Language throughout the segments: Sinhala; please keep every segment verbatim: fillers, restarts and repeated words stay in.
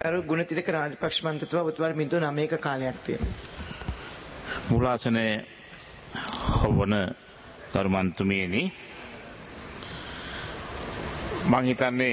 අර ගුණතිලක රාජපක්ෂ මන්ත්‍රීතුමා ඔබතුමාට මිනිත්තු නවයක කාලයක් තියෙනවා. මුලාසනේ හොවන ගරු මන්ත්‍රීනි මං හිතන්නේ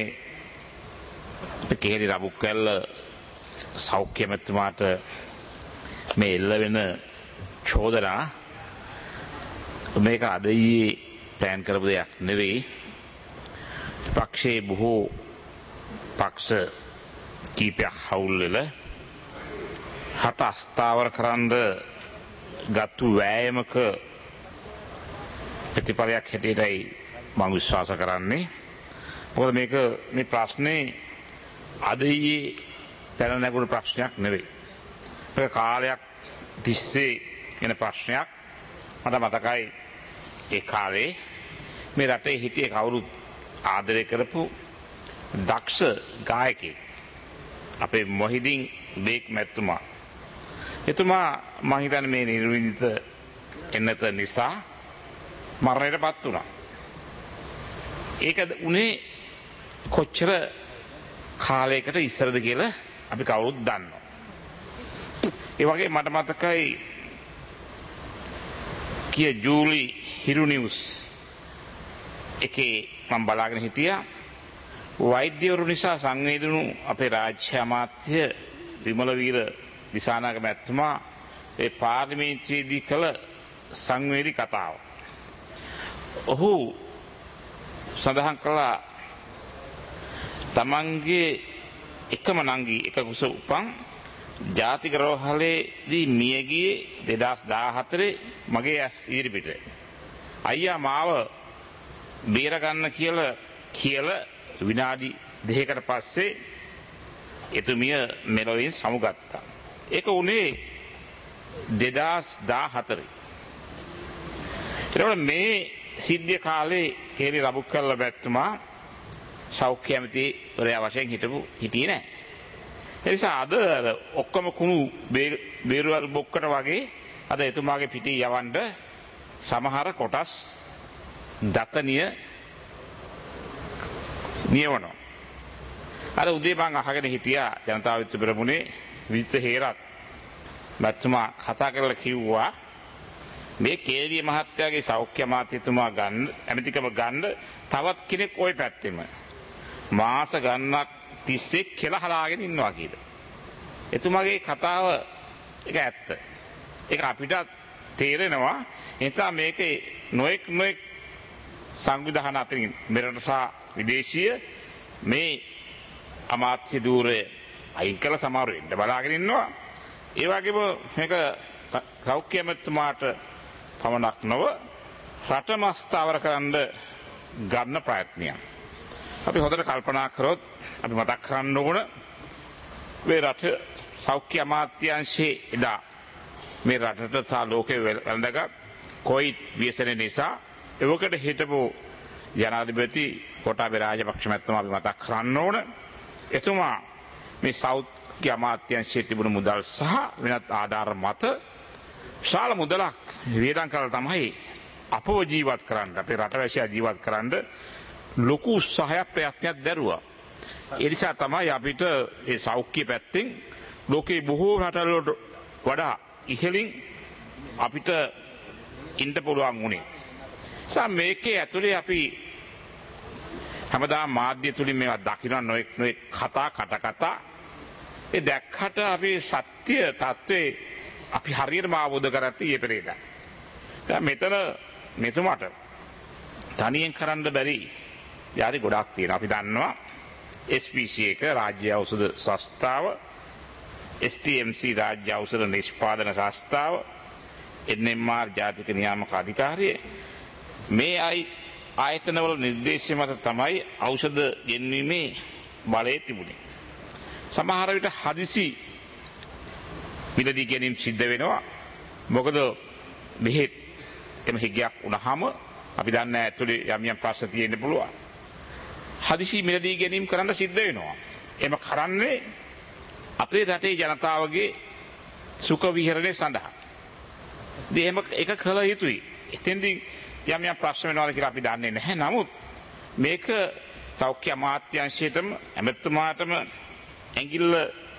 කේරි රබුක්කැල්ල සෞඛ්‍ය මැතිතුමාට මේ එල්ල වෙන චෝදනා මේක අද ඊයේ ප්ලෑන් කරපු දෙයක් නෙවෙයි. පක්ෂයේ බොහෝ පක්ෂ කීපයක් හවුල් වෙලා හට අස්ථාවර කරන්න ගත්තු වෑයමක ප්‍රතිපලයක් හැටියටයි මම විශ්වාස කරන්නේ. මොකද මේක මේ ප්‍රශ්නේ අද ඊයේ පැන නැගුණු ප්‍රශ්නයක් නෙවෙයි. මේක කාලයක් තිස්සේ එන ප්‍රශ්නයක්. මට මතකයි ඒ කාලේ මේ රටේ හිටියේ කවුරුත් ආදරය කරපු දක්ෂ ගායකයෙක් අපේ මොහිදින් බේක් මැතිතුමා. එතුමා මම හිතන්නේ මේ නිර්වින්දිත එන්නත නිසා මරණයටපත් වුණා. ඒක උනේ කොච්චර කාලයකට ඉස්සරද කියලා අපි කවුරුත් දන්නවා. ඒ වගේ මට මතකයි කිය ජූලි හිරු නිවුස් එකේ මම බලාගෙන හිටියා වෛද්‍යවරු නිසා සංවේදනු අපේ රාජ්‍ය අමාත්‍ය විමලවීර දිසානායක මැතිතුමා ඒ පාර්ලිමේන්තුවේදී කළ සංවේදී කතාව. ඔහු සඳහන් කළා තමන්ගේ එකම නංගි එක කුස උපන් ජාතික රෝහලේදී මිය ගියේ දෙදහස් දාහතරේ මගේ ඇස් ඉදිරිපිට. අයියා මාව බේර ගන්න කියලා කියලා විනාඩි දෙකකට පස්සේ එතුමිය මෙලොවින් සමුගත්තා. ඒක උනේ දෙදහස් දාහතරේ. ඒතකොට මේ සිද්ධිය කාලේ කේරි රබුක්කල්ල මැතිතුමා සෞඛ්‍ය ඇමතිවරයා වශයෙන් හිටපු හිටියේ නැහැ. ඒ නිසා අද ඔක්කොම කුණු බේරුවල් බොක්කට වගේ අද එතුමාගේ පිටි යවන්න සමහර කොටස් දතනිය නියවනවා. අර උදේ මං අහගෙන හිටියා ජනතා විද්‍යාල පෙරමුණේ විජිත හේරත් මැතිතුමා කතා කරලා කිව්වා මේ කේරිය මහත්තයාගේ සෞඛ්‍ය අමාත්‍යතුමා ගන්න ඇමතිකම ගන්න තවත් කෙනෙක් ওই පැත්තෙම මාස ගණනක් තිස්සේ කෙලහලාගෙන ඉන්නවා කියලා. එතුමාගේ කතාව ඒක ඇත්ත. ඒක අපිට තේරෙනවා. එතන මේකේ නොඑක් නොඑක් සංවිධාන අතරින් මෙරට සහ විදේශීය මේ අමාත්‍ය ධූරය අයින් කළ සමහර වෙන්න බලාගෙන ඉන්නවා. ඒ වගේම මේක සෞඛ්‍ය මැතිතුමාට පමණක් නොව රටම ස්ථාවර කරන්න ගන්න ප්‍රයත්නයක්. අපි හොඳට කල්පනා කරොත් අපි මතක් කරන්න ඕන මේ රට සෞඛ්‍ය අමාත්‍යාංශයේ එදා මේ රටට සා ලෝකෙ වැළඳගත් කොයිඩ් ව්‍යසනය නිසා එවකට හිටපු ජනාධිපති කොටාබේ රාජපක්ෂ මැතිතුමා අපි මතක් කරන්න ඕන. එතුමා මේ සෞඛ්‍ය අමාත්‍යාංශයේ තිබුණු මුදල් සහ වෙනත් ආධාර මත විශාල මුදලක් වියදම් කරලා තමයි අපව ජීවත් කරන්න අපේ රටවැසියා ජීවත් කරන්න ලොකු උත්සාහයක් ප්‍රයත්නයක් දැරුවා. ඒ නිසා තමයි අපිට මේ සෞඛ්‍ය පැත්තෙන් ලෝකේ බොහෝ රටවල වඩා ඉහළින් අපිට ඉන්න පුළුවන් වුණේ. සා මේකේ ඇතුලේ අපි හැමදාම මාධ්‍ය තුලින් මේවා දකින්න නොඑක් නොඑක් කතා කට කතා ඒ දැක්කට අපි සත්‍ය තත්ත්වේ අපි හරියටම අවබෝධ කරගත්තා ඊයේ පෙරේදා. දැන් මෙතන මෙතුමාට තනියෙන් කරන්න බැරි යාරි ගොඩක් තියෙනවා. අපි දන්නවා එස් පී සී එක රාජ්‍ය ඖෂධ සංස්ථාව, එස් ටී එම් සී රාජ්‍ය ඖෂධ නිෂ්පාදන සංස්ථාව, එන් එම් ආර් ජාතික නියාමක අධිකාරිය මේ අයි ආයතනවල නිර්දේශය මත තමයි ඖෂධ ගෙන්වීමේ බලය තිබුණේ. සමහර විට හදිසි මිලදී ගැනීම සිද්ධ වෙනවා. මොකද බෙහෙත් එම හිගයක් වුණාම අපි දන්නේ ඇතුලේ යම් යම් ප්‍රශ්න තියෙන්න පුළුවන්. හදිසි මිලදී ගැනීම කරන්න සිද්ධ වෙනවා. එම කරන්නේ අපේ රටේ ජනතාවගේ සුඛ විහරණය සඳහා. ඉතින් එහෙම එක කළ යුතුයි. එතෙන්දී යම් යම් ප්‍රශ්න වෙනවාද කියලා අපි දන්නේ නැහැ. නමුත් මේක සෞඛ්‍ය අමාත්‍යාංශයටම ඇමතුමාටම ඇඟිල්ල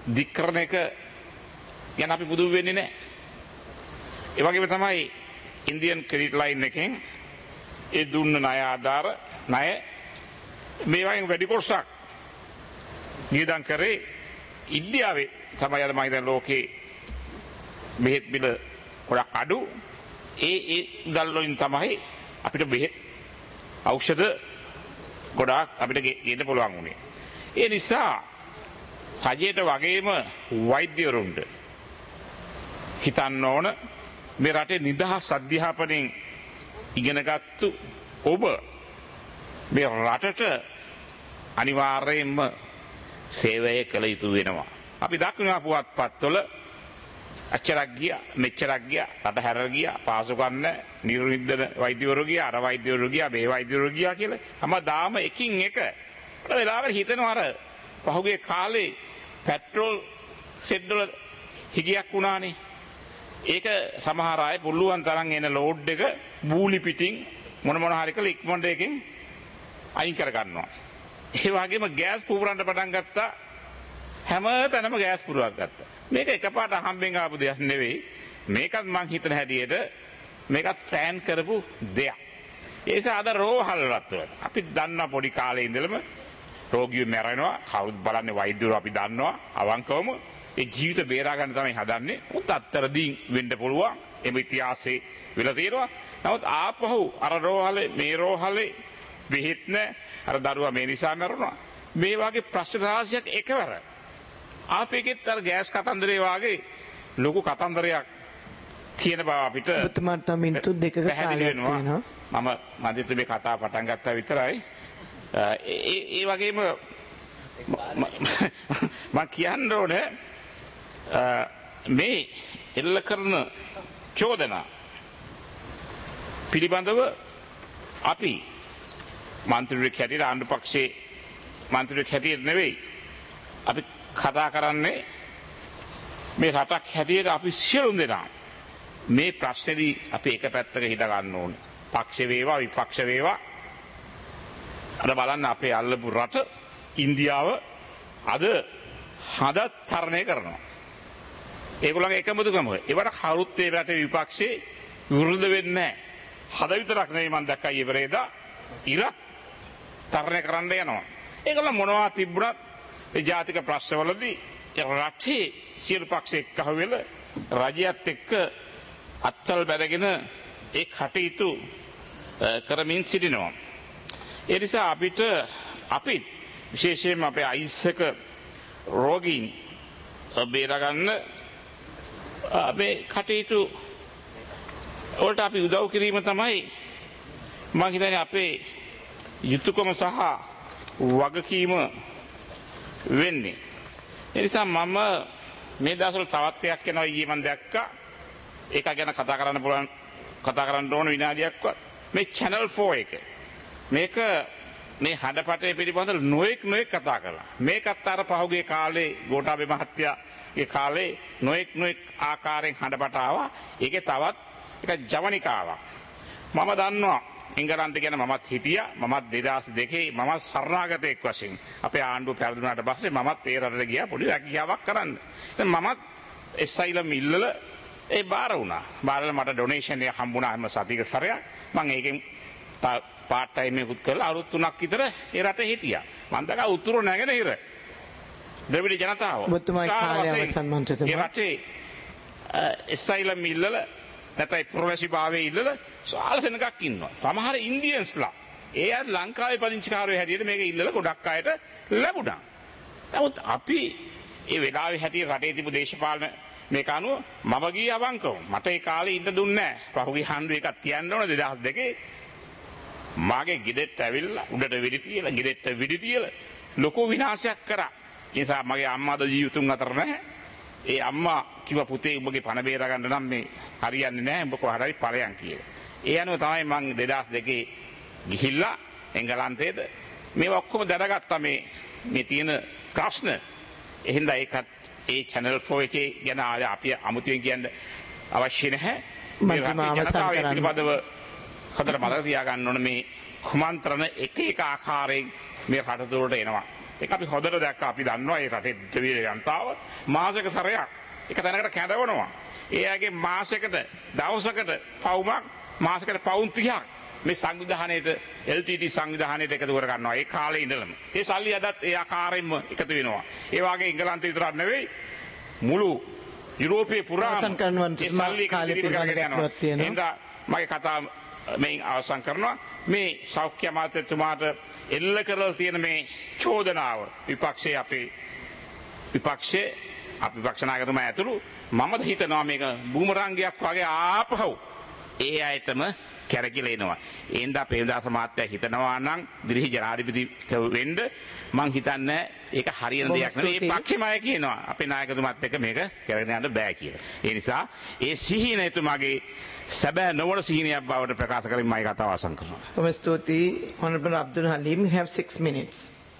දික් කරන එක ගැන අපි පුදුම වෙන්නේ නැහැ. ඒ වගේම තමයි ඉන්දියන් ක්‍රෙඩිට් ලයින් එකෙන් ඒ දුන්න ණය ආධාර ණය මේ වගේ වැඩි කොටසක් නියදම් කරේ ඉන්දියාවේ තමයි අද මම හිතන්නේ ලෝකේ බෙහෙත් බිල ගොඩක් අඩු. ඒ ඒ දල් වලින් තමයි අපිට බෙහෙත් ඖෂධ ගොඩාක් අපිට ගේන්න පුළුවන් වුණේ. ඒ නිසා රජයට වගේම වෛද්‍යවරුන්ට හිතන්න ඕන මේ රටේ නිදහස් අධ්‍යාපනයෙන් ඉගෙනගත්තු ඔබ මේ රටට අනිවාර්යයෙන්ම සේවය කළ යුතු වෙනවා. අපි දක්වනවා පුවත්පත්වල අච්චරක් ගියා මෙච්චරක් ගියා රට හැර ගියා පාසුකම් නැහැ නිර්විද්දන වෛද්‍යවරු ගියා අර වෛද්‍යවරු ගියා මේ වෛද්‍යවරු ගියා කියලා හැමදාම එකින් එක අර වෙලාවට හිතනවා අර පහුගිය කාලේ පෙට්‍රෝල් සෙට් වල හිගියක් වුණානේ. ඒක සමහර අය පුළුවන් තරම් එන ලෝඩ් එක බූලි පිටින් මොන මොන හරි කළ ඉක්මනට එකෙන් අයින් කර ගන්නවා. ඒ වගේම ගෑස් පුපුරන්න පටන් ගත්තා. හැම තැනම ගෑස් පුරවක් ගත්තා. මේක එකපාරට අහම්බෙන් ආපු දෙයක් නෙවෙයි. මේකත් මං හිතන හැටියට මේකත් ෆෑන් කරපු දෙයක්. ඒ නිසා අද රෝහල් වලත් අපි දන්නා පොඩි කාලේ ඉඳලම රෝගියෝ මැරෙනවා. කවුරුත් බලන්නේ වෛද්‍යවරු අපි දන්නවා. අවංකවම ඒ ජීවිත බේරා ගන්න තමයි හදන්නේ. උත් අත්තරදී වෙන්න පුළුවන්. එම ඉතිහාසයේ වෙලා තියෙනවා. නමුත් ආපහු අර රෝහලේ මේ රෝහලේ බෙහෙත් නැහැ. අර දරුවා මේ නිසා මැරුණා. මේ වගේ ප්‍රශ්න රාශියක් එකවර ආපේකෙත් අර ගෑස් කතන්දරේ වාගේ ලොකු කතන්දරයක් තියෙන බව අපිට ඔබතුමාට තම මිනිත්තු දෙකක කාලයක් තියෙනවා. මම මදිත මේ කතාව පටන් ගත්තා විතරයි. ඒ ඒ වගේම මම කියන්න ඕනේ මේ එල්ල කරන චෝදනා පිළිබඳව අපි මන්ත්‍රීවරයෙක් හැටියට ආණ්ඩු පක්ෂයේ මන්ත්‍රීවරයෙක් හැටියට නෙවෙයි අපි කතා කරන්නේ මේ රටක් හැටියට අපි සියලු දෙනා මේ ප්‍රශ්නේදී අපි එක පැත්තක හිට ගන්න ඕනේ. පක්ෂ වේවා විපක්ෂ වේවා අර බලන්න අපේ අල්ලපු රට ඉන්දියාව අද හද තරණය කරනවා. ඒගොල්ලන්ගේ එකමුතුකම ඒවට කවුරුත් ඒ රටේ විපක්ෂේ විරුද්ධ වෙන්නේ නැහැ. හද විතරක් නෙවෙයි මම දැක්කා ඊවරේදා ඉරක් තරණය කරන්න යනවා. ඒගොල්ලන් මොනවා තිබුණත් ඒ ජාතික ප්‍රශ්නවලදී රටේ සියලු පක්ෂ එක්ක වෙල රජයත් එක්ක අත්වල බැඳගෙන ඒ කටයුතු කරමින් සිටිනවා. ඒ නිසා අපිට අපි විශේෂයෙන්ම අපේ අයිස්සක රෝගීන් බේරගන්න අපේ කටයුතු වලට අපි උදව් කිරීම තමයි මම හිතන්නේ අපේ යුතුයකම සහ වගකීම වෙන්නේ. ඒ නිසා මම මේ දවස්වල තවත් එකක් යනවා ඊයේ මම දැක්කා. ඒක ගැන කතා කරන්න පුළුවන් කතා කරන්න ඕන විනාඩියක්වත් මේ channel four එක. මේක මේ හඩපටේ පිළිබඳව නොඑක් නොඑක් කතා කළා. මේකත් අර පහුගිය කාලේ ගෝඨාභය මහත්තයාගේ කාලේ නොඑක් නොඑක් ආකාරයෙන් හඩපට ආවා. ඒකේ තවත් එක ජවනිකාවක්. මම දන්නවා එංගලන්ත ගැන මමත් හිටියා. මමත් දෙදාස් දෙකේ මමත් සරණාගතයෙක් වශයෙන් අපේ ආණ්ඩුව පැරදුනාට පස්සේ මමත් ඒ රටට ගියා පොඩි රැකියාවක් කරන්න. දැන් මමත් එස්අයිලම් ඉල්ලල ඒ බාර වුණා. බාරලා මට ඩොනේෂන් එක හම්බුණා හැම සතියක සැරයක්. මම ඒකෙන් පාර්ට් ටයිම් එකකුත් කරලා අවුරුදු තුනක් විතර ඒ රටේ හිටියා. මම දැක්කා උතුරු නැගෙනහිර ද්‍රවිඩ ජනතාව. ඔබතුමායි කාලය අවසන් මන්ත්‍රීතුමා. ඒ රටේ එස්අයිලම් ඉල්ලල නැත්නම් ප්‍රොෆෙසි භාවයේ ඉල්ලල සාල සෙනගක් ඉන්නවා. සමහර ඉන්දියන්ස්ලා ඒ අය ලංකාවේ පදිංචිකාරයෝ හැටියට මේක ඉල්ලලා ගොඩක් අයට ලැබුණා. නමුත් අපි ඒ වෙලාවේ හැටියට රටේ තිබු දේශපාලන මේක අනුව මම ගිය අවංකව මට ඒ කාලේ ඉන්න දුන්නේ නැහැ. පහුගිය හාන්දු එකක් තියන්න ඕන දෙදාස් දෙකේ මාගේ ගෙදෙට්ට ඇවිල්ලා උඩට වෙඩි තියලා ගෙදෙට්ට වෙඩි තියලා ලොකු විනාශයක් කරා. ඒ නිසා මගේ අම්මාද ජීවිතුන් අතර නැහැ. ඒ අම්මා කිව්වා පුතේ උඹගේ පණ බේර ගන්න නම් මේ හරියන්නේ නැහැ. උඹ කොහට හරි ඵලයන් කියලා. ඒ අනුව තමයි මම දෙදාස් දෙකේ ගිහිල්ලා එංගලන්තයේද මේවා ඔක්කොම දැනගත්තා මේ මේ තියෙන ප්‍රශ්න. එහෙනම් ඒකත් ඒ channel four එකේ ගැන අපි අමුතුවෙන් කියන්න අවශ්‍ය නැහැ. මේ ජනතාව පිළිබඳව හතර මතක තියාගන්න ඕන මේ කුමන්ත්‍රණ එක එක ආකාරයෙන් මේ රට තුළට එනවා. ඒක අපි හොඳට දැක්කා. අපි දන්නවා මේ රටේ ද්‍රවීය ජනතාව මාසයක සැරයක් එක තැනකට කැඳවනවා. ඒ අයගේ මාසයකට දවසකට පවුමක් මාසයකට පවුම් තිහක් මේ සංවිධානයේට එල් ටී ටී සංවිධානයට එකතු කර ගන්නවා. ඒ කාලේ ඉඳලම. ඒ සල්ලි අදත් ඒ ආකාරයෙන්ම එකතු වෙනවා. ඒ වගේ එංගලන්තේ විතරක් නෙවෙයි මුළු යුරෝපයේ පුරාම අවසන් කරනවන් ඒ සල්ලි කාලේ පිළිගන්න තියෙනවා. එහෙනම් මගේ කතාව මේ අවසන් කරනවා. මේ සෞඛ්‍ය අමාත්‍යතුමාට එල්ල කරලා තියෙන මේ චෝදනාව විපක්ෂයේ අපේ විපක්ෂයේ අපි විපක්ෂ නායකතුමා ඇතුළු මමද හිතනවා මේක බූමරංගයක් වගේ ආපහු ඒ අයටම කැරකිලා එනවා. එහෙනම් අපේ ප්‍රේමදාස මහත්තයා හිතනවා නම් දිලිහි ජනාධිපති වෙන්න මං හිතන්නේ ඒක හරියන දෙයක් නෙවෙයි. මේ පක්ෂෙම අය කියනවා අපේ නායකතුමාත් එක්ක මේක කරගෙන යන්න බෑ කියලා. ඒ නිසා ඒ සිහින එතුමාගේ සැබෑ නොවන සිහිනයක් බවට ප්‍රකාශ කරමින් මම කතාව අවසන් කරනවා. ඔබ ස්තුතියි. Honorable Abdul Halim, you have six minutes.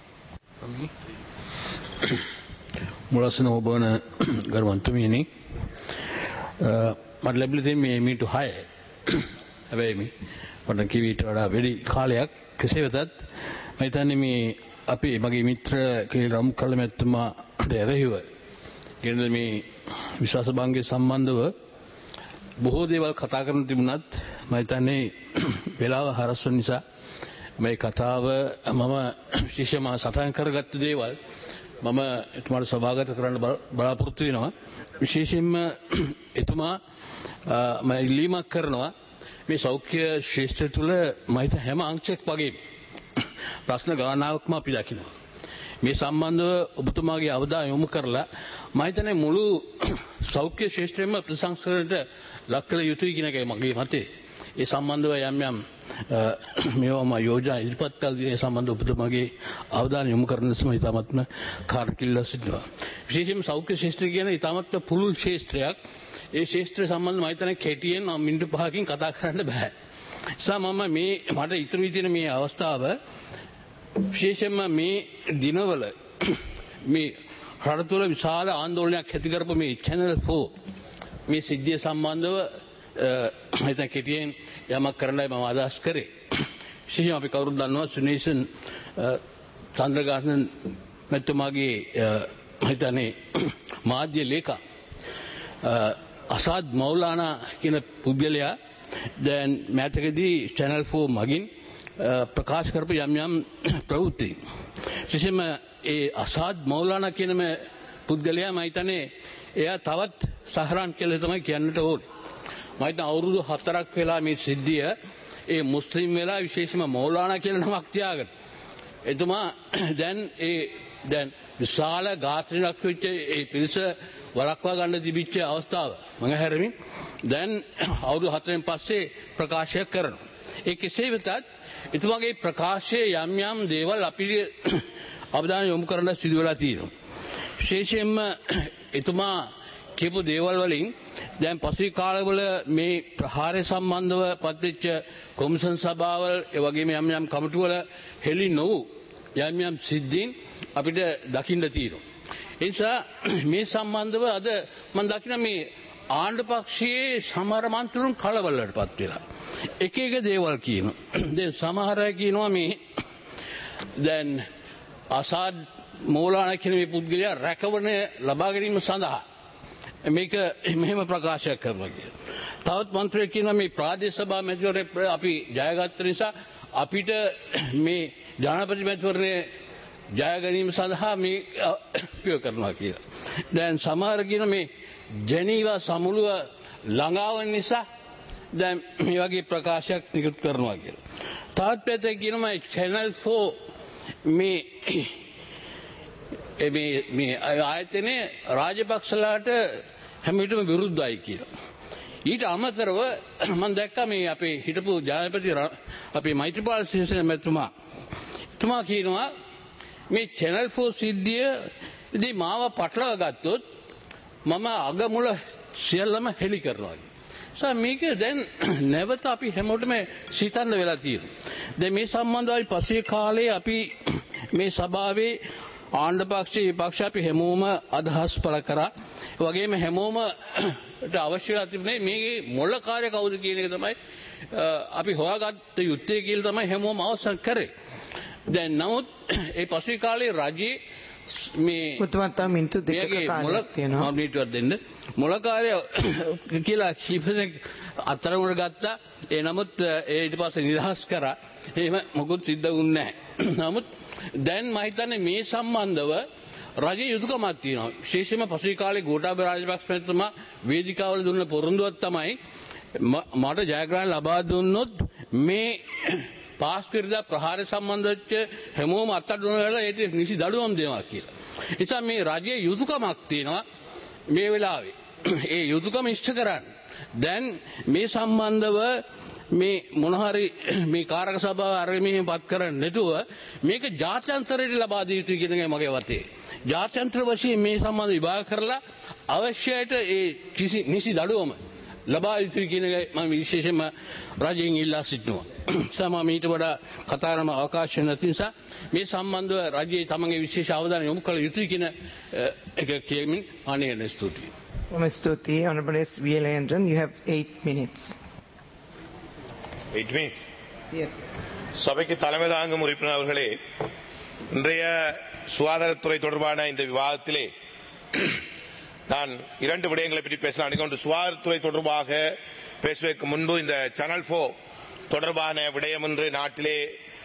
මුලසන ඔබන ගරුවන්තුමියනි මට ලැබිලා තියෙන මේ මීටු හය හැබැයි මේ මට කිව්වට වඩා වැඩි කාලයක් කෙසේ වෙතත් මම හිතන්නේ මේ අපි මගේ මිත්‍ර කේරම් කලමැතුමාට එරෙහිව කියන මේ විශ්වාස භංගයේ සම්බන්ධව බොහෝ දේවල් කතා කරන්න තිබුණත් මම හිතන්නේ වෙලාව හරස්වන නිසා මේ කතාව මම විශේෂයෙන්ම සටහන් කරගත්ත දේවල් මම එතුමාට සභාගත කරන්න බලාපොරොත්තු වෙනවා. විශේෂයෙන්ම එතුමා මම ඉල්ලීමක් කරනවා මේ සෞඛ්‍ය ශාස්ත්‍රය තුළ මම හිත හැම අංශයක් වගේම ප්‍රශ්න ගණනාවක්ම අපි දකිනවා. මේ සම්බන්ධව ඔබතුමාගේ අවධානය යොමු කරලා මම හිතන්නේ මුළු සෞඛ්‍ය ශාස්ත්‍රයම ප්‍රශංසනයට ලක් කළ යුතුයි කියන එකයි මගේ මතය. ඒ සම්බන්ධව යම් යම් මේවම යෝජනා ඉදිරිපත් කළ ඒ සම්බන්ධ ඔබතුමාගේ අවධානය යොමු කරන ලෙස මම ඉතාමත්ම කාර්යකිල්ලා සිටිනවා. විශේෂයෙන්ම සෞඛ්‍ය ශාස්ත්‍රය කියන ඉතාමත්ම පුළුල් ශාස්ත්‍රයක්. ඒ ශාස්ත්‍රය සම්බන්ධව මම හිතන්නේ කෙටියෙන් මිනිත්තු පහකින් කතා කරන්න බෑ. නිසා මම මේ මට ඉතුරු වී තියෙන මේ අවස්ථාව විශේෂයෙන්ම මේ දිනවල මේ රට තුළ විශාල ආందోලනයක් ඇති කරපු මේ channel four මේ සිද්ධිය සම්බන්ධව මම හිතන්නේ කෙටියෙන් යමක් කරන්නයි මම අදහස් කරේ. විශේෂයෙන් අපි කවුරුත් දන්නවා සුනීසන් චන්ද්‍රකාන්තන් මැතිතුමාගේ මම හිතන්නේ මාධ්‍ය ලේකම් අසාද් මෞලානා කියන පුද්ගලයා දැන් මෑතකදී channel four මගින් ප්‍රකාශ කරපු යම් යම් ප්‍රවෘත්ති. විශේෂයෙන්ම ඒ අසාද් මෞලානා කියන මේ පුද්ගලයා මම හිතන්නේ එයා තවත් සහරාන් කියලා තමයි කියන්නට ඕනේ. මම හිතන්නේ අවුරුදු හතරක් වෙලා මේ සිද්ධිය ඒ මුස්ලිම් වෙලා විශේෂයෙන්ම මෞලානා කියලා නමක් තියාගෙන එතුමා දැන් ඒ දැන් විශාල ඝාතනයක් වෙච්ච ඒ පිරිස වළක්වා ගන්න තිබිච්ච අවස්ථාව මම හැරෙමින් දැන් අවුරුදු හතරෙන් පස්සේ ප්‍රකාශ කරනවා. ඒ කෙසේ වෙතත් එතුමාගේ ප්‍රකාශයේ යම් යම් දේවල් අපිට අවධානය යොමු කරන්න සිදු වෙලා තියෙනවා. විශේෂයෙන්ම එතුමා කියපු දේවල් වලින් දැන් පසුගිය කාලවල මේ ප්‍රහාරය සම්බන්ධව පත්වෙච්ච කොමිෂන් සභාවල් ඒ වගේම යම් යම් කමිටුවල හෙළි නොවු යම් යම් සිද්ධීන් අපිට දකින්න තියෙනවා. ඒ නිසා මේ සම්බන්ධව අද මම දකින මේ ආණ්ඩු පක්ෂයේ සමහර මන්ත්‍රීන් කලබලවලටපත් වෙලා එක එක දේවල් කියනවා. දැන් සමහර අය කියනවා මේ දැන් අසාද් මෞලානා කියන මේ පුද්ගලයා රැකවරණ ලබා ගැනීම සඳහා මේක මෙහෙම ප්‍රකාශයක් කරනවා කියලා. තවත් මන්ත්‍රියෙක් කියනවා මේ ප්‍රාදේශ සභා මැතිවරණය අපි ජයගත්ත නිසා අපිට මේ ජනාධිපති මැතිවරණය ජය ගැනීම සඳහා මේ ප්‍රයෝග කරනවා කියලා. දැන් සමහර කියන මේ ජෙනීවා සමුළුව ළඟාවන නිසා දැන් මේ වගේ ප්‍රකාශයක් නිකුත් කරනවා කියලා. තවත් පැත්තකින් කියනවා channel four මේ මේ මේ ආයතනයේ රාජපක්ෂලාට හැම විටම විරුද්ධයි කියලා. ඊට අමතරව මම දැක්කා මේ අපේ හිටපු ජනාධිපති අපේ මෛත්‍රීපාල සිරිසේන මැතිතුමා තුමා කියනවා මේ channel four සිද්ධියදී මාව පටලවා ගත්තොත් මම අගමුල සියල්ලම හෙලි කරනවා. සා මේක දැන් නැවත අපි හැමෝටම සිතන්න වෙලා තියෙනවා. දැන් මේ සම්බන්ධවයි පස්සේ කාලේ අපි මේ සභාවේ ආණ්ඩු පක්ෂයේ විපක්ෂ අපි හැමෝම අදහස් පළ කරා. ඒ වගේම හැමෝම අවශ්‍යලා තිබුණේ මේ මොළකාරය කවුද කියන එක තමයි අපි හොයාගත්ත යුත්තේ කියලා තමයි හැමෝම අවසන් කරේ. දැන් නමුත් ඒ පසුගිය කාලේ රජයේ මේ මුතුමත්තා මිනිත්තු දෙකක කාලයක් තියෙනවා. මිනිත්තුවක් දෙන්න. මොලකාරය කියලා ශිපසෙක් අත්තරමුණ ගත්තා. ඒ නමුත් ඒ ඊට පස්සේ නිදහස් කරා. එහෙම මොකුත් සිද්ධ වුණේ නැහැ. නමුත් දැන් මම හිතන්නේ මේ සම්බන්ධව රජයේ යුතුයකමක් තියෙනවා. විශේෂයෙන්ම පසුගිය කාලේ ගෝඨාභය රාජපක්ෂ මහත්මයා වේදිකාවල දුන්න පොරොන්දුවක් තමයි මට ජයග්‍රහණ ලබා දුන්නොත් මේ පාස්කරදා ප්‍රහාර සම්බන්ධ වෙච්ච හැමෝම අත්අඩංගුවට වෙලා ඒක නිසි දඩුවම් දෙනවා කියලා. ඒ නිසා මේ රජයේ යුතුයකමක් තියෙනවා මේ වෙලාවේ. ඒ යුතුයකම ඉෂ්ට කරන්න. දැන් මේ සම්බන්ධව මේ මොන හරි මේ කාරක සභාව අරගෙන පත් කරන්නේ නැතුව මේක ජාත්‍යන්තරයට ලබා දිය යුතුයි කියන එකයි මගේ වතේ. ජාත්‍යන්තර වශයෙන් මේ සම්බන්ධ විභාග කරලා අවශ්‍යයට ඒ කිසි නිසි දඩුවම ලබා යුතුයි කියන එකයි මම විශේෂයෙන්ම රජයෙන් ඉල්ලා සිටිනවා. සමා මීට වඩා කතා කරන අවකාශය නැති නිසා මේ සම්බන්ධව රජයේ තමන්ගේ විශේෂ අවධානය යොමු කළ යුතුයි කියන එක කියමින් අනේන ස්තුතියි. Om Stuti, Honorable S. V. Landran, you have eight minutes. Eight minutes? Yes. சபைக்கு தலைமை தாங்கும் உறுப்பினர் அவர்களே, இன்றைய சுகாதாரத்துறை தொடர்பான இந்த விவாதத்திலே நான் இரண்டு விடயங்களை பற்றி பேசலாம். ஒன்று, சுகாதாரத்துறை தொடர்பாக பேசுவதற்கு முன்பு இந்த சேனல் போ தொடர்பான விடயம் என்று நாட்டிலே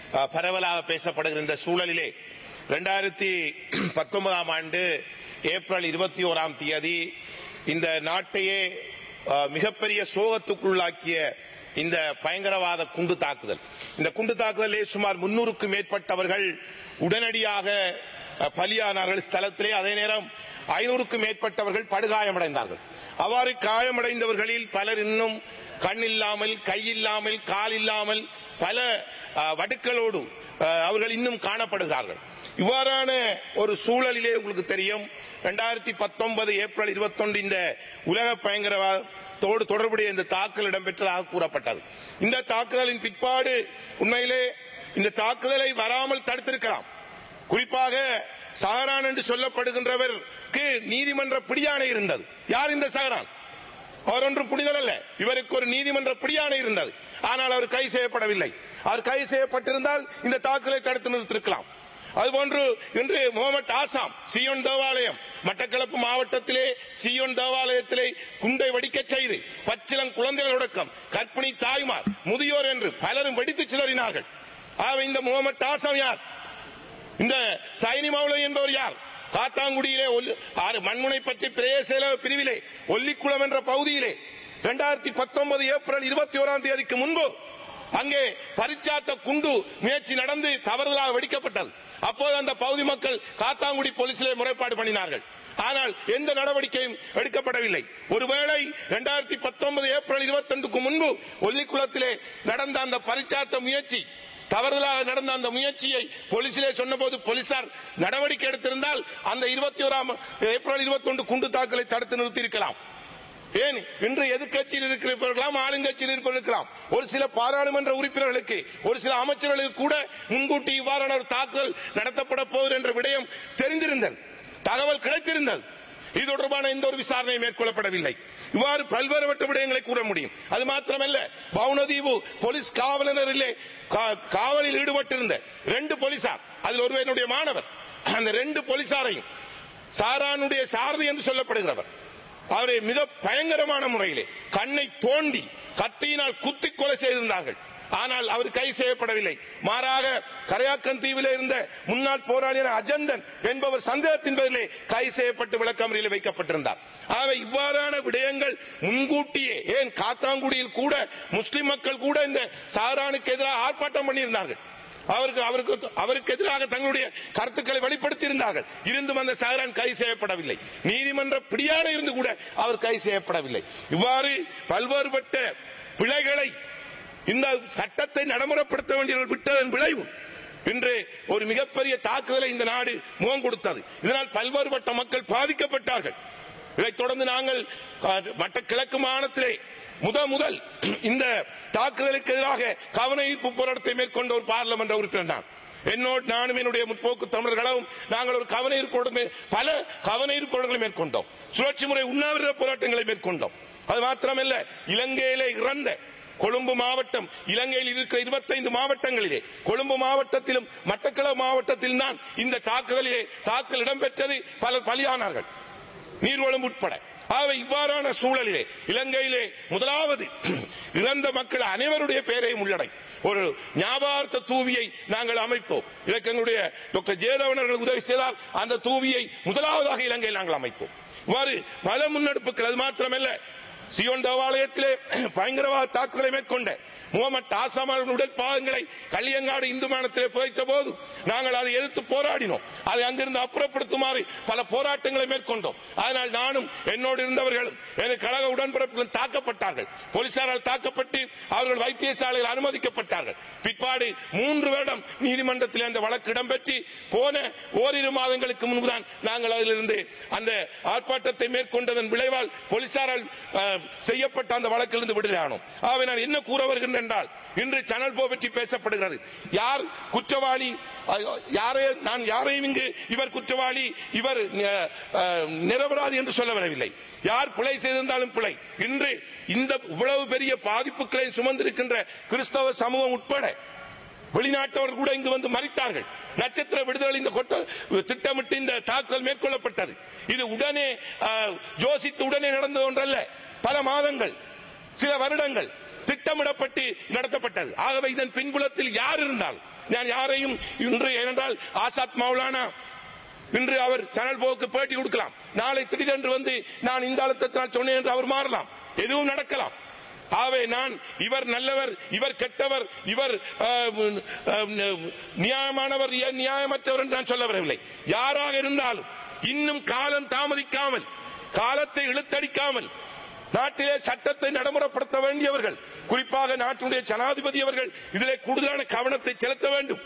பரவலாக பேசப்படுகிற இந்த சூழலிலே இரண்டாயிரத்தி பத்தொன்பதாம் ஆண்டு ஏப்ரல் இருபத்தி ஓராம் தேதி இந்த நாட்டையே மிகப்பெரிய சோகத்துக்குள்ளாக்கிய இந்த பயங்கரவாத குண்டு தாக்குதல், இந்த குண்டு தாக்குதலே சுமார் முன்னூறுக்கும் மேற்பட்டவர்கள் உடனடியாக பலியானார்கள் ஸ்தலத்திலே. அதே நேரம் ஐநூறுக்கும் மேற்பட்டவர்கள் படுகாயமடைந்தார்கள். அவ்வாறு காயமடைந்தவர்களில் பலர் இன்னும் கண் இல்லாமல், கை இல்லாமல், கால் இல்லாமல், பல வடுக்களோடு அவர்கள் இன்னும் காணப்படுகிறார்கள். இவ்வாறான ஒரு சூழலிலே உங்களுக்கு தெரியும், இரண்டாயிரத்தி பத்தொன்பது ஏப்ரல் இருபத்தி ஒன்று இந்த உலக பயங்கரவாதத்தோடு தொடர்புடைய இந்த தாக்குதல் இடம்பெற்றதாக கூறப்பட்டது. இந்த தாக்குதலின் பிற்பாடு உண்மையிலே இந்த தாக்குதலை வராமல் தடுத்திருக்கலாம். குறிப்பாக சஹரான் என்று சொல்லப்படுகின்றவருக்கு நீதிமன்ற பிடியாணை இருந்தது. யார் இந்த சஹரான்? அவர் ஒன்றும் புனிதர் அல்ல. இவருக்கு ஒரு நீதிமன்ற பிடியாணை இருந்தது. ஆனால் அவர் கைது செய்யப்படவில்லை. அவர் கைது செய்யப்பட்டிருந்தால் இந்த தாக்குதலை தடுத்து நிறுத்திருக்கலாம். அதுபோன்று இன்று முகமது ஆசாம் சியோன் தேவாலயம், மட்டக்களப்பு மாவட்டத்திலே சியோன் தேவாலயத்திலே குண்டை வெடிக்க செய்து பச்சிளம் குழந்தைகளடக்கம் கர்ப்பிணி தாய்மார், முதியோர் என்று பலரும் வெடித்து சிதறினார்கள். ஆக இந்த முகமது ஆசாம் யார்? இந்த சைனி மௌலை என்பவர் யார்? காத்தாங்குடியிலே மண்முனை பற்றி பிரேசேல பிரிவிலே ஒல்லிக்குளம் என்ற பகுதியிலே இரண்டாயிரத்தி பத்தொன்பது ஏப்ரல் இருபத்தி ஓராம் தேதிக்கு முன்பு அங்கே பரிச்சாத்த குண்டு முயற்சி நடந்து தவறுதலாக வெடிக்கப்பட்டது. அப்போது அந்த பகுதி மக்கள் காத்தாங்குடி போலீசிலே முறைப்பாடு பண்ணினார்கள். ஆனால் எந்த நடவடிக்கையும் எடுக்கப்படவில்லை. ஒருவேளை இரண்டாயிரத்தி பத்தொன்பது ஏப்ரல் இருபத்தி ஒன்றுக்கு முன்பு ஒல்லிக்குளத்திலே நடந்த அந்த பரிச்சாத்த முயற்சி, தவறுதலாக நடந்த அந்த முயற்சியை போலீசிலே சொன்னபோது போலீசார் நடவடிக்கை எடுத்திருந்தால் அந்த இருபத்தி ஓராம் ஏப்ரல் இருபத்தி ஒன்று குண்டு தாக்குதலை தடுத்து நிறுத்தி இருக்கலாம். ஏன் இன்று எதிர்கட்சியில் இருக்கிறவர்களாம், ஆளுங்கட்சியில் இருப்பவர்களாம், ஒரு சில பாராளுமன்ற உறுப்பினர்களுக்கு, ஒரு சில அமைச்சர்களுக்கு கூட முன்கூட்டி இவ்வாறான ஒரு தாக்குதல் நடத்தப்பட போவது என்ற விடயம் தெரிந்திருந்தது, தகவல் கிடைத்திருந்தது. இது தொடர்பான எந்த ஒரு விசாரணை மேற்கொள்ளப்படவில்லை. இவ்வாறு பல்வேறுபட்ட விடயங்களை கூற முடியும். அது மாத்திரமல்ல, பவுனதீவு போலீஸ் காவலரிலே காவலில் ஈடுபட்டிருந்த ரெண்டு போலீசார், அதில் ஒருவனுடைய மாணவர், அந்த ரெண்டு போலீசாரையும் சாரானுடைய சாரதி என்று சொல்லப்படுகிறவர் அவரை மிக பயங்கரமான முறையிலே கண்ணை தோண்டி கத்தியினால் குத்தி கொலை செய்திருந்தார்கள். ஆனால் அவர் கைது செய்யப்படவில்லை. மாறாக கரையாக்கன் தீவிலே இருந்த முன்னாள் போராளியான அஜந்தன் என்பவர் சந்தேகத்தின் பேரிலே கைது செய்யப்பட்டு விளக்கமறியலில் வைக்கப்பட்டிருந்தார். ஆக இவ்வாறான விடயங்கள் முன்கூட்டியே, ஏன் காத்தாங்குடியில் கூட முஸ்லிம் மக்கள் கூட இந்த சாரானுக்கு எதிராக ஆர்ப்பாட்டம் பண்ணியிருந்தார்கள். அவருக்கு அவருக்கு அவருக்கு எதிராக தங்களுடைய கருத்துக்களை வெளிப்படுத்தி இருந்தார்கள். இருந்தும் அந்த சஹரான் கைது செய்யப்படவில்லை. நீதிமன்ற பிடியாணை இருந்து கூட அவர் கைது செய்யப்படவில்லை. இவ்வாறு பல்வேறுபட்ட பிழைகளை இந்த சட்டத்தை நடைமுறைப்படுத்த வேண்டிய விட்டதன் விளைவு இன்று ஒரு மிகப்பெரிய தாக்குதலை இந்த நாடு முகம் கொடுத்தது. இதனால் பல்வேறுபட்ட மக்கள் பாதிக்கப்பட்டார்கள். இதைத் தொடர்ந்து நாங்கள் மட்டக்கிழக்கு மாநிலத்திலே முத முதல் இந்த தாக்குதலுக்கு எதிராக கவன ஈர்ப்பு போராட்டத்தை மேற்கொண்ட ஒரு பாராளுமன்ற உறுப்பினர் தான். என்னோடு நானும் என்னுடைய முற்போக்கு தமிழர்களும் நாங்கள் ஒரு கவன ஈர்ப்பு பல கவன ஈர்ப்பு மேற்கொண்டோம். சுழற்சி முறை உண்ணாவிரத போராட்டங்களை மேற்கொண்டோம். அது மாத்திரமல்ல, இலங்கையிலே இறந்த கொழும்பு மாவட்டம் இலங்கையில் இருக்கிற இருபத்தைந்து மாவட்டங்களிலே கொழும்பு மாவட்டத்திலும் மட்டக்களப்பு மாவட்டத்திலும் தான் இந்த தாக்குதலிலே தாக்குதல் இடம்பெற்றது. பலர் பலியானார்கள், நீர்வளம் உட்பட. ஆகவே இவ்வாறான சூழலிலே இலங்கையிலே முதலாவது இறந்த மக்கள் அனைவருடைய பெயரையும் உள்ளடை ஒரு ஞாபகார்த்த தூவியை நாங்கள் அமைத்தோம். இதற்கு எங்களுடைய டாக்டர் ஜெயதேவன் அவர்கள் உதவி செய்தால் அந்த தூவியை முதலாவதாக இலங்கையில் நாங்கள் அமைத்தோம். இவ்வாறு பல முன்னெடுப்புகள். அது மாத்திரமல்ல, சியோன் தேவாலயத்திலே பயங்கரவாத தாக்குதலை மேற்கொண்ட முகமது ஆசாம் உடல் பாகங்களை கள்ளியங்காடு இந்து மானத்திலே புதைத்த போது நாங்கள் அதை எதிர்த்து போராடினோம். அதை அங்கிருந்து அப்புறப்படுத்துமாறு பல போராட்டங்களை மேற்கொண்டோம். அதனால் நானும் என்னோடு இருந்தவர்களும் எனது கழக உடன்பிறப்புகளும் தாக்கப்பட்டார்கள். போலீசாரால் தாக்கப்பட்டு அவர்கள் வைத்தியசாலையில் அனுமதிக்கப்பட்டார்கள். பிற்பாடு மூன்று வருடம் நீதிமன்றத்தில் அந்த வழக்கு இடம்பெற்று போன ஓரிரு மாதங்களுக்கு முன்புதான் நாங்கள் அதிலிருந்து அந்த ஆர்ப்பாட்டத்தை மேற்கொண்டதன் விளைவால் போலீசாரால் செய்யப்பட்ட அந்த வழக்கிலிருந்து விடுதலையானோம். ஆகவே நான் என்ன கூற வருகின்றேன் என்றால், இன்று சேனல் போ பற்றி பேசப்படுகிறது. யார் குற்றவாளி, யாரே நான் யாரையும் இங்கு இவர் குற்றவாளி இவர் நிரபராதி என்று சொல்ல வரவில்லை. யார் பிழை செய்திருந்தாலும் பிழை. இன்று இந்த இவ்வளவு பெரிய பாதிப்புகளை சுமந்திருக்கின்ற கிறிஸ்தவ சமூகம் உட்பட வெளிநாட்டவர்கள் கூட இங்கு வந்து மறித்தார்கள். நட்சத்திர விடுதலை இந்த கொட்ட திட்டமிட்டு இந்த தாக்குதல் மேற்கொள்ளப்பட்டது. இது உடனே யோசித்து உடனே நடந்த ஒன்றல்ல. பல மாதங்கள், சில வருடங்கள் திட்டமிடப்பட்டு நடத்தப்பட்டது. ஆகவே இதன் பின்புலத்தில் யார் இருந்தால், நான் யாரையும் இன்று ஏனென்றால் ஆசாத் மௌலானா இன்று அவர் சேனல் போக்கு பேட்டி கொடுக்கலாம், நாளை திடீரென்று வந்து நான் இந்த அழுத்தத்தினால் சொன்னேன் என்று அவர் மாறலாம், எதுவும் நடக்கலாம். ஆகவே நான் இவர் நல்லவர், இவர் கெட்டவர், இவர் நியாயமானவர், நியாயமற்றவர் என்று நான் சொல்ல வரவில்லை. யாராக இருந்தாலும் இன்னும் காலம் தாமதிக்காமல், காலத்தை இழுத்தடிக்காமல் நாட்டிலே சட்டத்தை நடைமுறைப்படுத்த வேண்டியவர்கள், குறிப்பாக நாட்டுடைய ஜனாதிபதி அவர்கள் இதிலே கூடுதலான கவனத்தை செலுத்த வேண்டும்.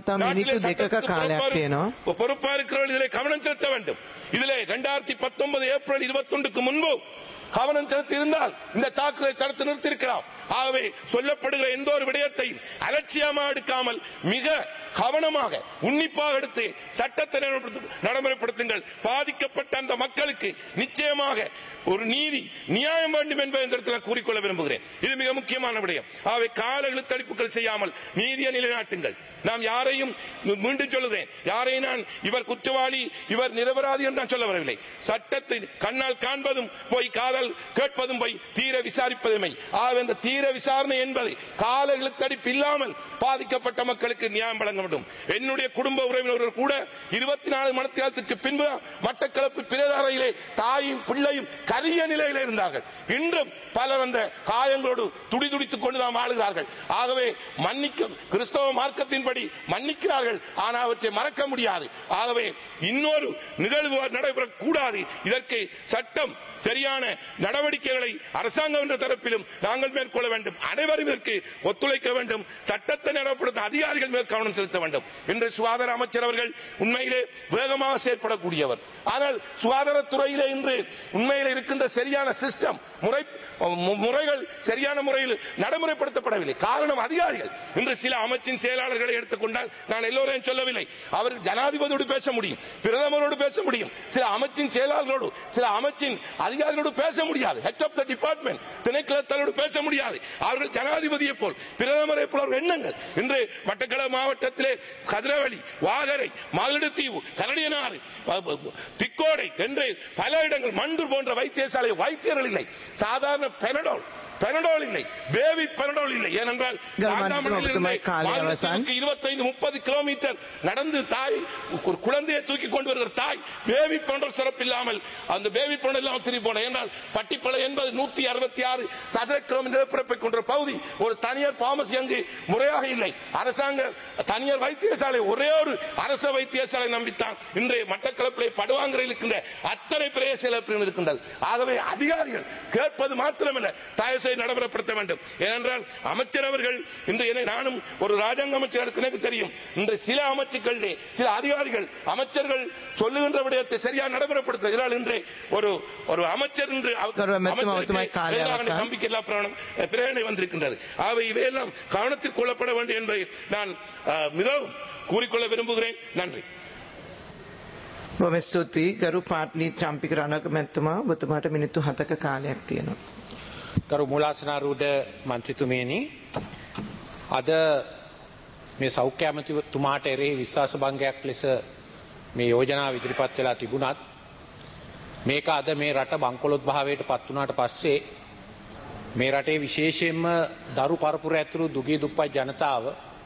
பொறுப்பா இருக்கிறவர்கள் இதிலே கவனம் செலுத்த வேண்டும். இதிலே இரண்டாயிரத்தி பத்தொன்பது ஏப்ரல் இருபத்தி ஒன்றுக்கு முன்பு கவனம் செலுத்தி இருந்தால் இந்த தாக்குதலை தடுத்து நிறுத்தியிருக்கலாம். ஆகவே சொல்லப்படுகிற எந்த ஒரு விடயத்தையும் அலட்சியமாக எடுக்காமல் மிக கவனமாக உன்னிப்பாக எடுத்து சட்டத்தை நடைமுறைப்படுத்துங்கள். பாதிக்கப்பட்ட அந்த மக்களுக்கு நிச்சயமாக ஒரு நீதி நியாயம் வேண்டும் என்பதை இந்த இடத்தில் கூறிக்கொள்ள விரும்புகிறேன். இது மிக முக்கியமான விடயம். ஆகவே கால இழுத்தடிப்புகள் செய்யாமல் நீதியை நிலைநாட்டுங்கள். நாம் யாரையும் மீண்டும் சொல்லுகிறேன், யாரையும் நான் இவர் குற்றவாளி இவர் நிரபராதி என்று நான் சொல்ல வரவில்லை. சட்டத்தை கண்ணால் காண்பதும் போய் காதல் கேட்பதும் போய் தீர விசாரிப்பதுமை. ஆகவே இந்த தீர விசாரணை என்பது கால இழுத்தடிப்பு இல்லாமல் பாதிக்கப்பட்ட மக்களுக்கு நியாயம் வழங்க வேண்டும். என்னுடைய குடும்ப உறவினர்கள் கூட இருபத்தி நாலு மணி நேரத்திற்கு பின்பு மட்டக்களப்பு பிரேதாரையிலே தாயும் பிள்ளையும் கரிய நிலையில் இருந்தார்கள். இன்றும் பலர் அந்த காயங்களோடு துடிதுடித்துக் கொண்டு நாம் ஆளுகிறார்கள். ஆகவே மன்னிக்க கிறிஸ்தவ மார்க்கத்தின்படி மன்னிக்கிறார்கள், ஆனால் அவற்றை மறக்க முடியாது. ஆகவே இன்னொரு நிகழ்வு நடைபெறக்கூடாது. இதற்கு சட்டம் சரியான நடவடிக்கைகளை அரசாங்கம் என்ற தரப்பிலும் நாங்கள் மேற்கொள்ள வேண்டும். அனைவரும் இதற்கு ஒத்துழைக்க வேண்டும். சட்டத்தை நடைமுறைப்படுத்த அதிகாரிகள் மேல் கவனம் செலுத்த வேண்டும். இன்று சுகாதார அமைச்சர் அவர்கள் உண்மையிலே வேகமாக செயற்படக்கூடியவர். ஆனால் சுகாதாரத்துறையிலே இன்று உண்மையில் இருக்கின்ற சரியான சிஸ்டம் முறை முறைகள் சரியான முறையில் நடைமுறைப்படுத்தப்படவில்லை. காரணம் அதிகாரிகள். இன்று சில அமைச்சின் செயலாளர்களை எடுத்துக்கொண்டால், நான் எல்லோரையும் சொல்லவில்லை, அவர் ஜனாதிபதியோடு பேச முடியும், பிரதமரோடு பேச முடியும், சில அமைச்சின் செயலாளர்களோடு சில அமைச்சின் அதிகாரிகளோடு பேச முடியாது. ஹெட் ஆஃப் த டிபார்ட்மெண்ட் திணைக்களத்தோடு பேச முடியாது. அவர்கள் ஜனாதிபதியை போல் பிரதமரை போல் எண்ணங்கள். இன்று மட்டக்களப்பு மாவட்டத்திலே கதிரவெளி, வாகரை, மகளிர்தீவு, கரடியனாறு, திக்கோடை என்று பல இடங்கள், மண்டூர் போன்ற வைத்தியசாலை வைத்தியர்கள் இல்லை. சாதாரண பெனடோல் பெனடோல் இல்லை, பேபி பெனடோல் இல்லை. ஏனென்றால் இருபத்தைந்து முப்பது கிலோமீட்டர் நடந்து தாய் ஒரு குழந்தையை தூக்கி கொண்டு வருகிற தாய் பேபி பெனடோல் சிறப்பு இல்லாமல் அந்த பேபி பெனடோல் இல்லாமல் திரும்பி போன. ஏனால் பட்டிப்பளை என்பது நூற்றி அறுபத்தி ஆறு சதுர கிலோமீட்டர் பிறப்பை கொண்ட பகுதி. ஒரு தனியார் பார்மசி அங்கு முறையாக இல்லை. அரசாங்க தனியார் வைத்தியசாலை ஒரே ஒரு அரச வைத்தியசாலை நம்பித்தான் இன்றைய மட்டக்களப்பிலே படுவாங்கரையில் இருக்கின்ற அத்தனை பிரதேசங்கள் இருக்கின்றது. ஆகவே அதிகாரிகள் கேட்பது மாத்திரமல்ல, தயவு நடைமுறைப்படுத்த வேண்டும். ஏனென்றால் அமைச்சர் அவர்கள் இன்று நானும் ஒரு ராஜாங்க அமைச்சர் எனக்கு தெரியும், இன்று சில அமைச்சுக்களிலே சில அதிகாரிகள் அமைச்சர்கள் சொல்லுகின்ற விடயத்தை சரியாக நடைமுறைப்படுத்த இன்று ஒரு ஒரு அமைச்சர் இன்று நம்பிக்கையில்லா பிரேரணை வந்திருக்கின்றது. ஆகவே இவையெல்லாம் கவனத்தில் கொள்ளப்பட வேண்டும் என்பதை நான் மிகவும் கூறிக்கொள்ள விரும்புகிறேன். நன்றி. බොහොම ස්තුතියි ගරු පාට්ලි චම්පික රණක මැතිතුමා. ඔබතුමාට මිනිත්තු හතක කාලයක් තියෙනවා. ගරු මූලාසනාරූඪ මන්ත්‍රීතුමනි, අද මේ සෞඛ්‍ය ඇමතිතුමාට එරෙහි විශ්වාස භංගයක් ලෙස මේ යෝජනාව ඉදිරිපත් වෙලා තිබුණත් මේක අද මේ රට බංකොලොත් භාවයට පත් වුණාට පස්සේ මේ රටේ විශේෂයෙන්ම දරු පරපුර ඇතුළු දුගී දුප්පත් ජනතාව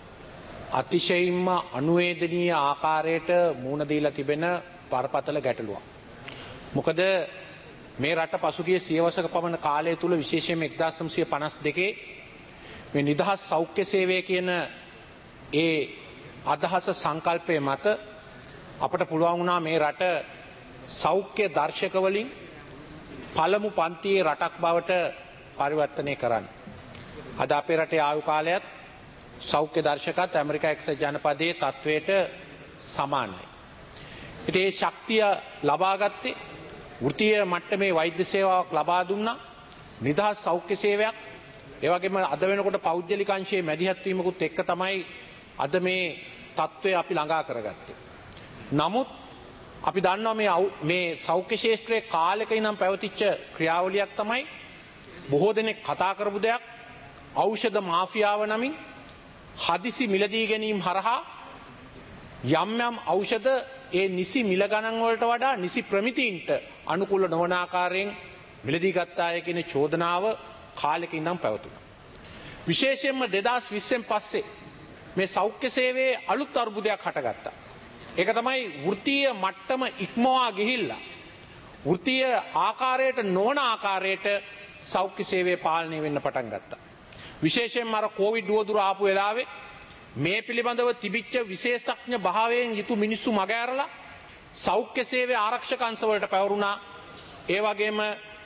අතිශයින්ම අනුවේදනීය ආකාරයට මුහුණ දීලා තිබෙන බරපතල ගැටලුවක්. මොකද මේ රට පසුගිය සියවසක පමණ කාලය තුල විශේෂයෙන්ම එක්දාස් නවසිය පනස් දෙකේ මේ නිදහස් සෞඛ්‍ය සේවය කියන ඒ අදහස සංකල්පය මත අපට පුළුවන් වුණා මේ රට සෞඛ්‍ය දර්ශක වලින් පළමු පන්තියේ රටක් බවට පරිවර්තනය කරන්න. අද අපේ රටේ ආයු කාලයත් සෞඛ්‍ය දර්ශකත් ඇමරිකා එක්සත් ජනපදයේ තත්වයට සමානයි. ඉතින් මේ ශක්තිය ලබා ගත්තේ වෘත්තීය මට්ටමේ වෛද්‍ය සේවාවක් ලබා දුන්නා, නිදහස් සෞඛ්‍ය සේවයක්, ඒ වගේම අද වෙනකොට පෞද්ගලික අංශයේ මැදිහත් වීමකුත් එක්ක තමයි අද මේ තත්ත්වය අපි ළඟා කරගත්තේ. නමුත් අපි දන්නවා මේ මේ සෞඛ්‍ය ශාස්ත්‍රයේ කාලෙක ඉඳන් පැවතිච්ච ක්‍රියාවලියක් තමයි බොහෝ දෙනෙක් කතා කරපු දෙයක්, ඖෂධ මාෆියාව නමින් හදිසි මිලදී ගැනීම හරහා යම් යම් ඖෂධ ඒ නිසි මිල ගණන් වලට වඩා නිසි ප්‍රමිතීන්ට අනුකූල නොවන ආකාරයෙන් මිලදී ගත්තාය කියන චෝදනාව කාලෙක ඉඳන් පැවතුණා. විශේෂයෙන්ම දෙදාස් විස්සෙන් පස්සේ මේ සෞඛ්‍ය සේවයේ අලුත් අර්බුදයක් හටගත්තා. ඒක තමයි වෘත්තීය මට්ටම ඉක්මවා ගිහිල්ලා වෘත්තීය ආකාරයට නොවන ආකාරයට සෞඛ්‍ය සේවය පාලනය වෙන්න පටන් ගත්තා. විශේෂයෙන්ම අර කොවිඩ් දුවදුර ආපු වෙලාවේ මේ පිළිබඳව තිබිච්ච විශේෂඥ භාවයෙන් යුතු මිනිස්සු මග ඇරලා සෞඛ්‍ය සේවයේ ආරක්ෂක අංශ වලට පැවරුණා. ඒ වගේම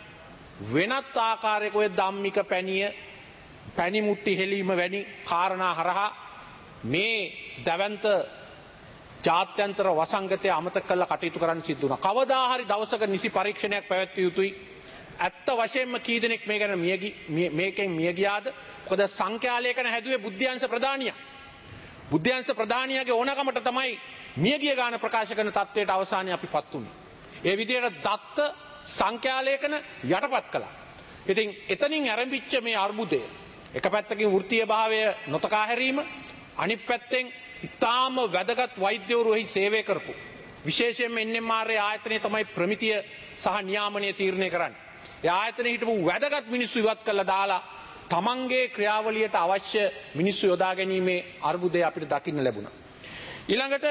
වෙනත් ආකාරයක ඔය ධම්මික පැණිය, පැණි මුට්ටි හෙලීම වැනි කාරණා හරහා මේ දවන්ත ජාත්‍යන්තර වසංගතය අමතක කරලා කටයුතු කරන්න සිද්ධ වුණා. කවදා හරි දවසක නිසි පරීක්ෂණයක් පැවැත්විය යුතුයි. ඇත්ත වශයෙන්ම කී දෙනෙක් මේ ගැන මේකෙන් මිය ගියාද? මොකද සංඛ්‍යාලේඛන හැදුවේ බුද්ධ්‍යංශ ප්‍රධානියා. බුද්ධ්‍යංශ ප්‍රධානියාගේ ඕනකමට තමයි මියගිය ගාන ප්‍රකාශ කරන තත්ත්වයට අවසානයේ අපිපත් උනේ. ඒ විදිහට දත්ත සංඛ්‍යාලේඛන යටපත් කළා. ඉතින් එතනින් ආරම්භිච්ච මේ අර්බුදය එක පැත්තකින් වෘත්තීය භාවය නොතකා හැරීම, අනිත් පැත්තෙන් ඉතාම වැදගත් වෛද්‍යවරු එහි සේවය කරපු විශේෂයෙන්ම එන් එම් ආර් ඒ ආයතනය තමයි ප්‍රමිතිය සහ නියාමනය තීරණය කරන්නේ. ඒ ආයතනයේ හිටපු වැදගත් මිනිස්සු ඉවත් කළා දාලා තමන්ගේ ක්‍රියාවලියට අවශ්‍ය මිනිස්සු යොදා ගැනීමේ අර්බුදය අපිට දකින්න ලැබුණා. ඊළඟට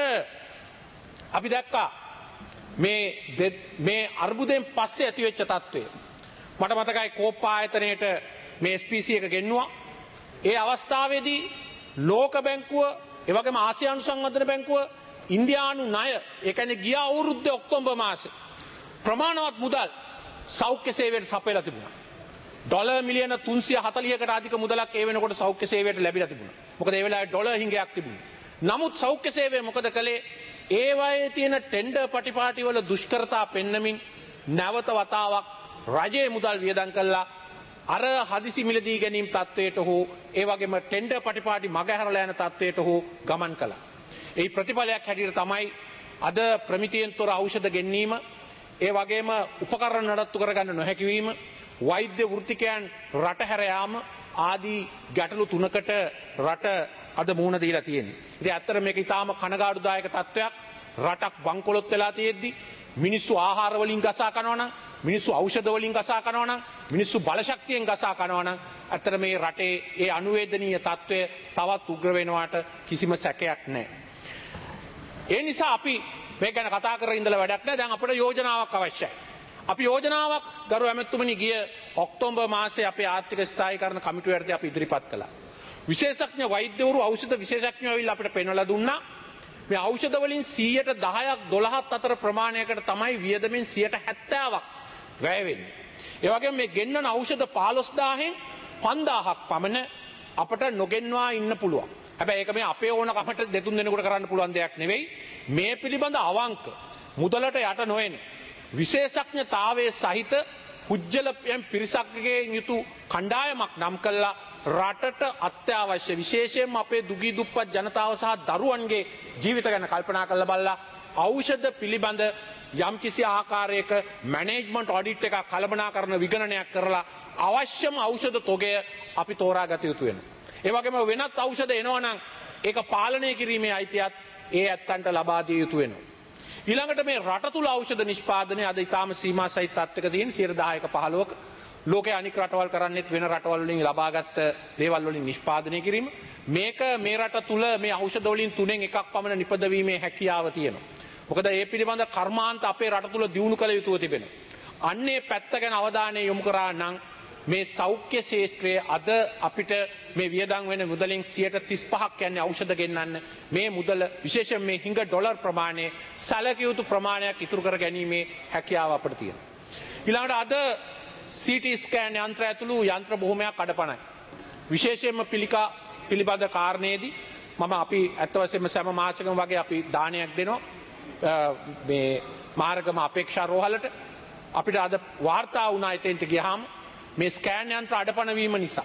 අපි දැක්කා මේ මේ අර්බුදයෙන් පස්සේ ඇතිවෙච්ච තත්ත්වය. මට මතකයි කෝප්ප ආයතනයේට මේ එස් පී සී එක ගෙන්නුවා. ඒ අවස්ථාවේදී ලෝක බැංකුව, ඒ වගේම ආසියානු සංවර්ධන බැංකුව ඉන්දියානු ණය, ඒ කියන්නේ ගිය අවුරුද්දේ ඔක්තෝබර් මාසේ ප්‍රමාණවත් මුදල් සෞඛ්‍ය සේවයට සපයලා තිබුණා. ඩොලර් මිලියන තුන්සිය හතළිහකට අධික මුදලක් ඒ වෙනකොට සෞඛ්‍ය සේවයට ලැබිලා තිබුණා. මොකද ඒ වෙලාවේ ඩොලර් හිඟයක් තිබුණේ. නමුත් සෞඛ්‍ය සේවය මොකද කළේ? ඒ වගේ තියෙන ටෙන්ඩර් පටිපාටි වල දුෂ්කරතා පෙන්නමින් නැවත වතාවක් රජයේ මුදල් වියදම් කළා අර හදිසි මිලදී ගැනීම තත්වයට හෝ ඒ වගේම ටෙන්ඩර් පටිපාටි මගහැරලා යන තත්වයට හෝ ගමන් කළා. ඒ ප්‍රතිඵලයක් හැටියට තමයි අද ප්‍රමිතියෙන් තොර ඖෂධ ගෙන්වීම, ඒ වගේම උපකරණ නඩත්තු කරගන්න නොහැකි වීම, වෛද්‍ය වෘත්තිකයන් රට හැර යාම ආදී ගැටලු තුනකට රට අද මුහුණ දීලා තියෙනවා. ඉතින් ඇත්තට මේක ඊටාම කනගාටුදායක තත්වයක්. රටක් බංකොලොත් වෙලා තියෙද්දි මිනිස්සු ආහාර වලින් ගසා කනවා නම්, මිනිස්සු ඖෂධ වලින් ගසා කනවා නම්, මිනිස්සු බලශක්තියෙන් ගසා කනවා නම් ඇත්තට මේ රටේ ඒ අනුවේදනීය තත්වය තවත් උග්‍ර වෙනවාට කිසිම සැකයක් නැහැ. ඒ නිසා අපි මේ ගැන කතා කරගෙන ඉඳලා වැඩක් නැහැ. දැන් අපිට යෝජනාවක් අවශ්‍යයි. අපි යෝජනාවක් ගරු ඇමතුමනි ගිය ඔක්තෝබර් මාසයේ අපේ ආර්ථික ස්ථායීකරණ කමිටුව යටතේ අපි ඉදිරිපත් කළා. විශේෂඥ වෛද්‍යවරු ඖෂධ විශේෂඥයෝ ඇවිල්ලා අපිට පෙන්වලා දුන්නා මේ ඖෂධ වලින් සීයට දහයක් දොළහක් අතර ප්‍රමාණයකට තමයි වියදමෙන් සියයට හැත්තෑවක් වැය වෙන්නේ. ඒ වගේම මේ ගෙන්නන ඖෂධ පහළොස් දාහෙන් පන්දාහක් පමණ අපට නොගෙන්වා ඉන්න පුළුවන්. හැබැයි ඒක මේ අපේ ඕනකමට දෙතුන් දෙනෙකුට කරන්න පුළුවන් දෙයක් නෙවෙයි. මේ පිළිබඳ අවංක මුදලට යට නොවන විශේෂඥතාවයේ සහිත පුජ්‍යලයන් පිරිසක්ගේ යුතු කණ්ඩායමක් නම් කළා රටට අත්‍යවශ්‍ය විශේෂයෙන්ම අපේ දුගී දුප්පත් ජනතාව සහ දරුවන්ගේ ජීවිත ගැන කල්පනා කරලා බලලා ඖෂධ පිළිබඳ යම්කිසි ආකාරයක මැනේජ්මන්ට් ඔඩිට් එකක් කළමනාකරන විගණනයක් කරලා අවශ්‍යම ඖෂධ තොගය අපි තෝරාගත යුතු වෙනවා. ඒ වගේම වෙනත් ඖෂධ එනවා නම් ඒක පාලනය කිරීමේ අයිතියත් ඒ ඇත්තන්ට ලබා දිය යුතු වෙනවා. ඊළඟට මේ රට තුල ඖෂධ නිෂ්පාදනය අද ඉතාම සීමා සහිත තත්ත්වයක තියෙන සියයට දහයක පහළොවක ලෝකයේ අනික් රටවල් කරන්නේත් වෙන රටවල් වලින් ලබාගත් දේවල් වලින් නිෂ්පාදනය කිරීම. මේක මේ රට තුල මේ ඖෂධ වලින් තුනෙන් එකක් පමණ නිපදවීමේ හැකියාව තියෙනවා. මොකද ඒ පිළිබඳ කර්මාන්ත අපේ රට තුල දියුණු කළ යුතුව තිබෙනවා. අන්නේ පැත්ත ගැන අවධානය යොමු කරා නම් මේ සෞඛ්‍ය ශාස්ත්‍රයේ අද අපිට මේ වියදම් වෙන මුදලින් සියයට තිස් පහක් යන්නේ ඖෂධ ගෙන්නන්න. මේ මුදල විශේෂයෙන් මේ හිඟ ඩොලර් ප්‍රමාණය සැලකිය යුතු ප්‍රමාණයක් ඉතුරු කර ගැනීමේ හැකියාව අපිට තියෙනවා. ඊළඟට අද සී ටී ස්කෑන් යන්ත්‍ර ඇතුළු යන්ත්‍ර බොහොමයක් අඩපණයි. විශේෂයෙන්ම පිළිකා පිළිබඳ කාරණේදී මම අපි ඇත්ත වශයෙන්ම සෑම මාසෙකම වගේ අපි දානයක් දෙනවා මේ මාර්ගම අපේක්ෂා රෝහලට. අපිට අද වාර්තා වුණා එතෙන්ට ගියාම මේ ස්කෑන් යන්ත්‍ර අඩපණ වීම නිසා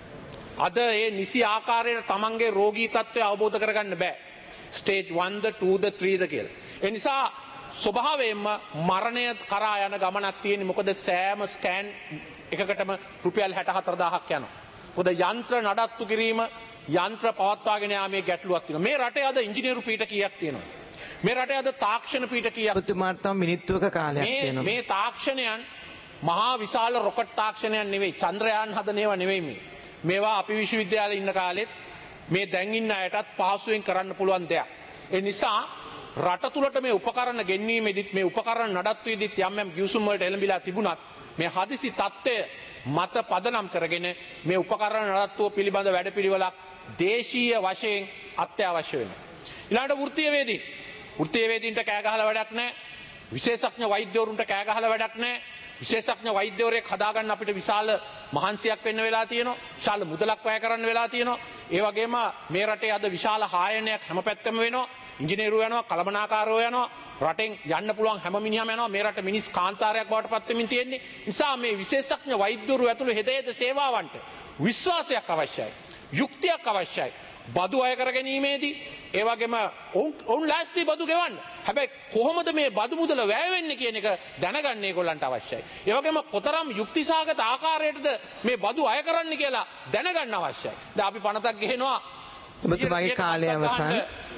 අද ඒ නිසි ආකාරයට තමන්ගේ රෝගී තත්ත්වය අවබෝධ කරගන්න බෑ. ස්ටේජ් වන්ද ටූද ත්‍රීද කියලා. ඒ නිසා ස්වභාවයෙන්ම මරණය කරා යන ගමනක් තියෙන්නේ. මොකද සෑම ස්කෑන් එකකටම රුපියල් හැට හතර දහසක් යනවා. මොකද යන්ත්‍ර නඩත්තු කිරීම යන්ත්‍ර පවත්වාගෙන යාමේ ගැටලුවක් තියෙනවා. මේ රටේ අද ඉංජිනේරු පීඨ කීයක් තියෙනවද? මේ රටේ අද තාක්ෂණ පීඨ කීයක්? ඔබතුමාට තම මිනිත්තුවක කාලයක් තියෙනවා. මේ තාක්ෂණයන් මහා විශාල රොකට් තාක්ෂණයන් නෙවෙයි, චන්ද්‍රයාන් හදන ඒවා නෙවෙයි මේ. මේවා අපි විශ්වවිද්‍යාලේ ඉන්න කාලෙත් මේ දැන් ඉන්න අයටත් පහසුවෙන් කරන්න පුළුවන් දෙයක්. ඒ නිසා රට තුලට මේ උපකරණ ගෙන්වීමේදීත් මේ උපකරණ නඩත්තුවේදීත් යම් යම් ගිවිසුම් වලට එළඹිලා තිබුණත් මේ හදිසි තත්ත්වය මත පදනම් කරගෙන මේ උපකරණ නඩත්තුව පිළිබඳ වැඩපිළිවෙලක් දේශීය වශයෙන් අත්‍යවශ්‍ය වෙනවා. ඊළඟට වෘත්තීය වේදීන් වෘත්තීය වේදීන්ට කෑ ගහලා වැඩක් නැහැ. විශේෂඥ වෛද්‍යවරුන්ට කෑ ගහලා වැඩක් නැහැ. විශේෂඥ වෛද්‍යවරයෙක් හදාගන්න අපිට විශාල මහන්සියක් වෙන්න වෙලා තියෙනවා. විශාල මුදලක් වැය කරන්න වෙලා තියෙනවා. ඒ වගේම මේ රටේ අද විශාල හායනයක් හැම පැත්තෙම වෙනවා. ඉංජිනේරු යනවා, කළමනාකාරයෝ යනවා, රටෙන් යන්න පුළුවන් හැම මිනිහම යනවා. මේ රට මිනිස් කාන්තාරයක් බවට පත් වෙමින් තියෙන්නේ. නිසා මේ විශේෂඥ වෛද්‍යවරු ඇතුළු හෙද හෙද සේවාවන්ට විශ්වාසයක් අවශ්‍යයි. යුක්තියක් අවශ්‍යයි. බදු අය කර ගැනීමේදී ඒ වගේම ඔවුන් ලෑස්ති බදු ගෙවන්න. හැබැයි කොහොමද මේ බදු මුදල වැය වෙන්නේ කියන එක දැනගන්න ඒගොල්ලන්ට අවශ්‍යයි. ඒ වගේම කොතරම් යුක්තිසහගත ආකාරයටද මේ බදු අය කරන්න කියලා දැනගන්න අවශ්‍යයි. දැන් අපි පනතක් ගෙනවා ඔබතුමාගේ කාලය අවසන්.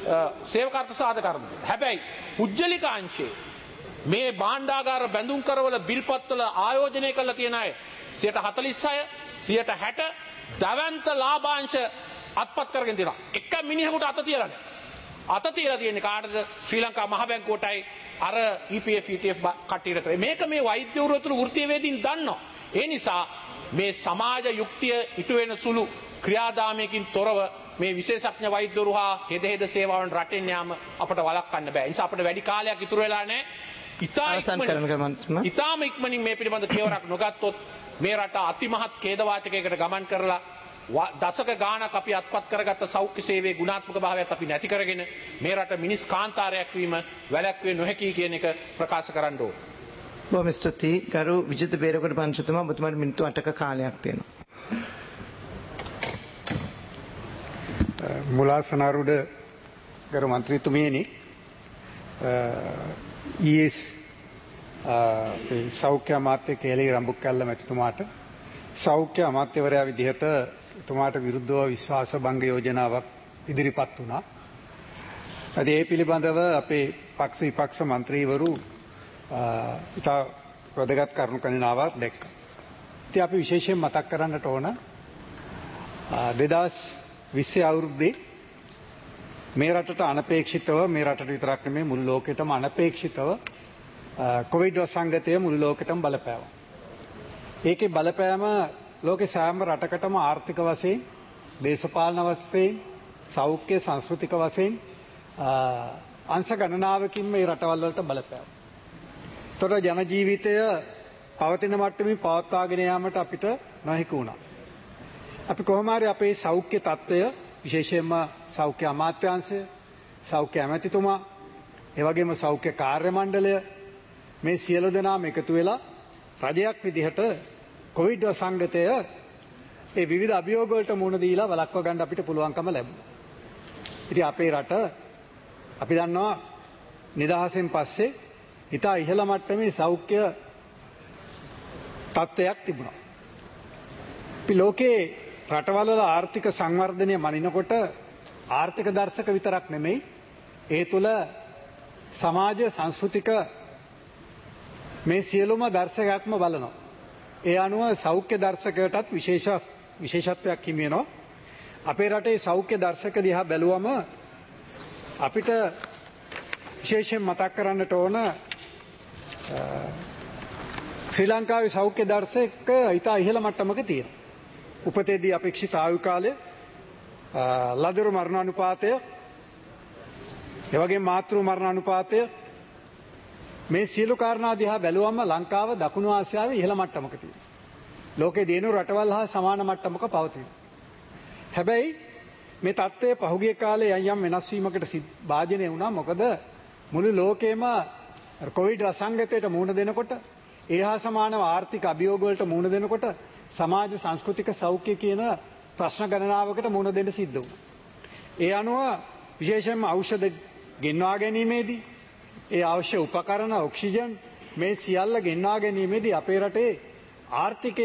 සේවකර්ත සාධකර්ම. හැබැයි පුජ්‍යලික අංශයේ මේ භාණ්ඩාගාර බැඳුම් කරවල බිල්පත්වල ආයෝජනය කරලා තියෙන අය සියයට හතළිස් හය සියයට හැට දවන්ත ලාභාංශ අත්පත් කරගෙන තියෙනවා. එක මිනිහෙකුට අත තියලා නැහැ. අත තියලා තියෙන්නේ කාටද? ශ්‍රී ලංකා මහ බැංකුවටයි අර E P F E T F කට්ටියට කරේ. මේක මේ වෛද්‍යවරු ඇතුළු වෘත්තීය වේදීන් දන්නවා. ඒ නිසා මේ සමාජ යුක්තිය ඉටු වෙන සුළු ක්‍රියාදාමයකින් තොරව මේ විශේෂඥ වෛද්‍යවරු හා හෙද හෙද සේවාවන් රටෙන් යාම අපට වළක්වන්න බෑ. ඒ නිසා අපිට වැඩි කාලයක් ඉතුරු වෙලා නැහැ. ඉතාම ඉක්මනින් මේ පිළිබඳ පියවරක් නොගත්තොත් මේ රට අතිමහත් ඛේදවාචකයකට ගමන් කරලා දශක ගානක් අපි අත්පත් කරගත්ත සෞඛ්‍ය සේවයේ ගුණාත්මක භාවයත් අපි නැති කරගෙන මේ රට මිනිස් කාන්තාරයක් වීම වැළැක්විය නොහැකි කියන එක ප්‍රකාශ කරන්න ඕන. බොහොම ස්තුතියි. ගරු විජිත බේරකොට පංචතුමා ඔබතුමාට මිනිත්තු අටක කාලයක් තියෙනවා. මුලාසනාරුඩ ගරු මන්ත්‍රීතුමියනි ඊයේ සෞඛ්‍ය අමාත්‍ය කේලී රම්බුක්කැල්ල මැතිතුමාට සෞඛ්‍ය අමාත්‍යවරයා විදිහට එතුමාට විරුද්ධව විශ්වාස භංග යෝජනාවක් ඉදිරිපත් වුණා. අද ඒ පිළිබඳව අපේ පක්ෂ විපක්ෂ මන්ත්‍රීවරු ඉතා වැදගත් කරුණු කණිනාවක් දැක්කා. ඉතින් අපි විශේෂයෙන් මතක් කරන්නට ඕන දෙදහස් විස්ස අවුරුද්දේ මේ රටට අනපේක්ෂිතව මේ රටට විතරක් නෙමෙයි මුළු ලෝකෙටම අනපේක්ෂිතව කොවිඩ් වසංගතය මුළු ලෝකෙටම බලපෑවා. ඒකේ බලපෑම ලෝකේ සෑම රටකටම ආර්ථික වශයෙන්, දේශපාලන වශයෙන්, සෞඛ්‍ය සංස්කෘතික වශයෙන් අංශ ගණනාවකින් මේ රටවල් වලට බලපෑවා. ඒතර ජන ජීවිතය පවතින මට්ටමින් පවත්වාගෙන යාමට අපිට නොහැකි වුණා. අපි කොහොම හරි අපේ සෞඛ්‍ය තත්ත්වය විශේෂයෙන්ම සෞඛ්‍ය අමාත්‍යාංශය, සෞඛ්‍ය ඇමතිතුමා, ඒ වගේම සෞඛ්‍ය කාර්ය මණ්ඩලය මේ සියලු දෙනාම එකතු වෙලා රජයක් විදිහට කොවිඩ් වසංගතය ඒ විවිධ අභියෝග වලට මුහුණ දීලා වළක්ව ගන්න අපිට පුළුවන්කම ලැබුණා. ඉතින් අපේ රට අපි දන්නවා නිදහසෙන් පස්සේ ඉතා ඉහළ මට්ටමේ සෞඛ්‍ය තත්ත්වයක් තිබුණා. අපි ලෝකේ රටවල් වල ආර්ථික සංවර්ධනය මනිනකොට ආර්ථික දර්ශක විතරක් නෙමෙයි ඒ තුල සමාජ සංස්කෘතික මේ සියලුම දර්ශකයක්ම බලනවා. ඒ අනුව සෞඛ්‍ය දර්ශකයටත් විශේෂ විශේෂත්වයක් හිමි වෙනවා. අපේ රටේ සෞඛ්‍ය දර්ශක දිහා බැලුවම අපිට විශේෂයෙන් මතක් කරන්නට ඕන ශ්‍රී ලංකාවේ සෞඛ්‍ය දර්ශක ඉතා ඉහළ මට්ටමක තියෙනවා. උපතේදී අපේක්ෂිත ආයු කාලය, ලදරු මරණ අනුපාතය, එවැගේම මාතෘ මරණ අනුපාතය මේ සියලු කාරණා දිහා බැලුවම ලංකාව දකුණු ආසියාවේ ඉහළ මට්ටමක තියෙනවා. ලෝකයේ දියුණු රටවල් හා සමාන මට්ටමක පවතිනවා. හැබැයි මේ தත්ත්වය පහුගිය කාලේ යම් යම් වෙනස් වීමකට භාජනය වුණා. මොකද මුළු ලෝකෙම කොවිඩ් අසංගතයට මුහුණ දෙනකොට, ඒ හා සමානව ආර්ථික අභියෝග වලට මුහුණ දෙනකොට සමාජ සංස්කෘතික සෞඛ්‍ය කියන ප්‍රශ්න ගණනාවකට මුහුණ දෙන්න සිද්ධ වුණා. ඒ අනුව විශේෂයෙන්ම ඖෂධ ගෙන්වා ගැනීමේදී, ඒ අවශ්‍ය උපකරණ, ඔක්සිජන් මේ සියල්ල ගෙන්වා ගැනීමේදී අපේ රටේ ආර්ථිකය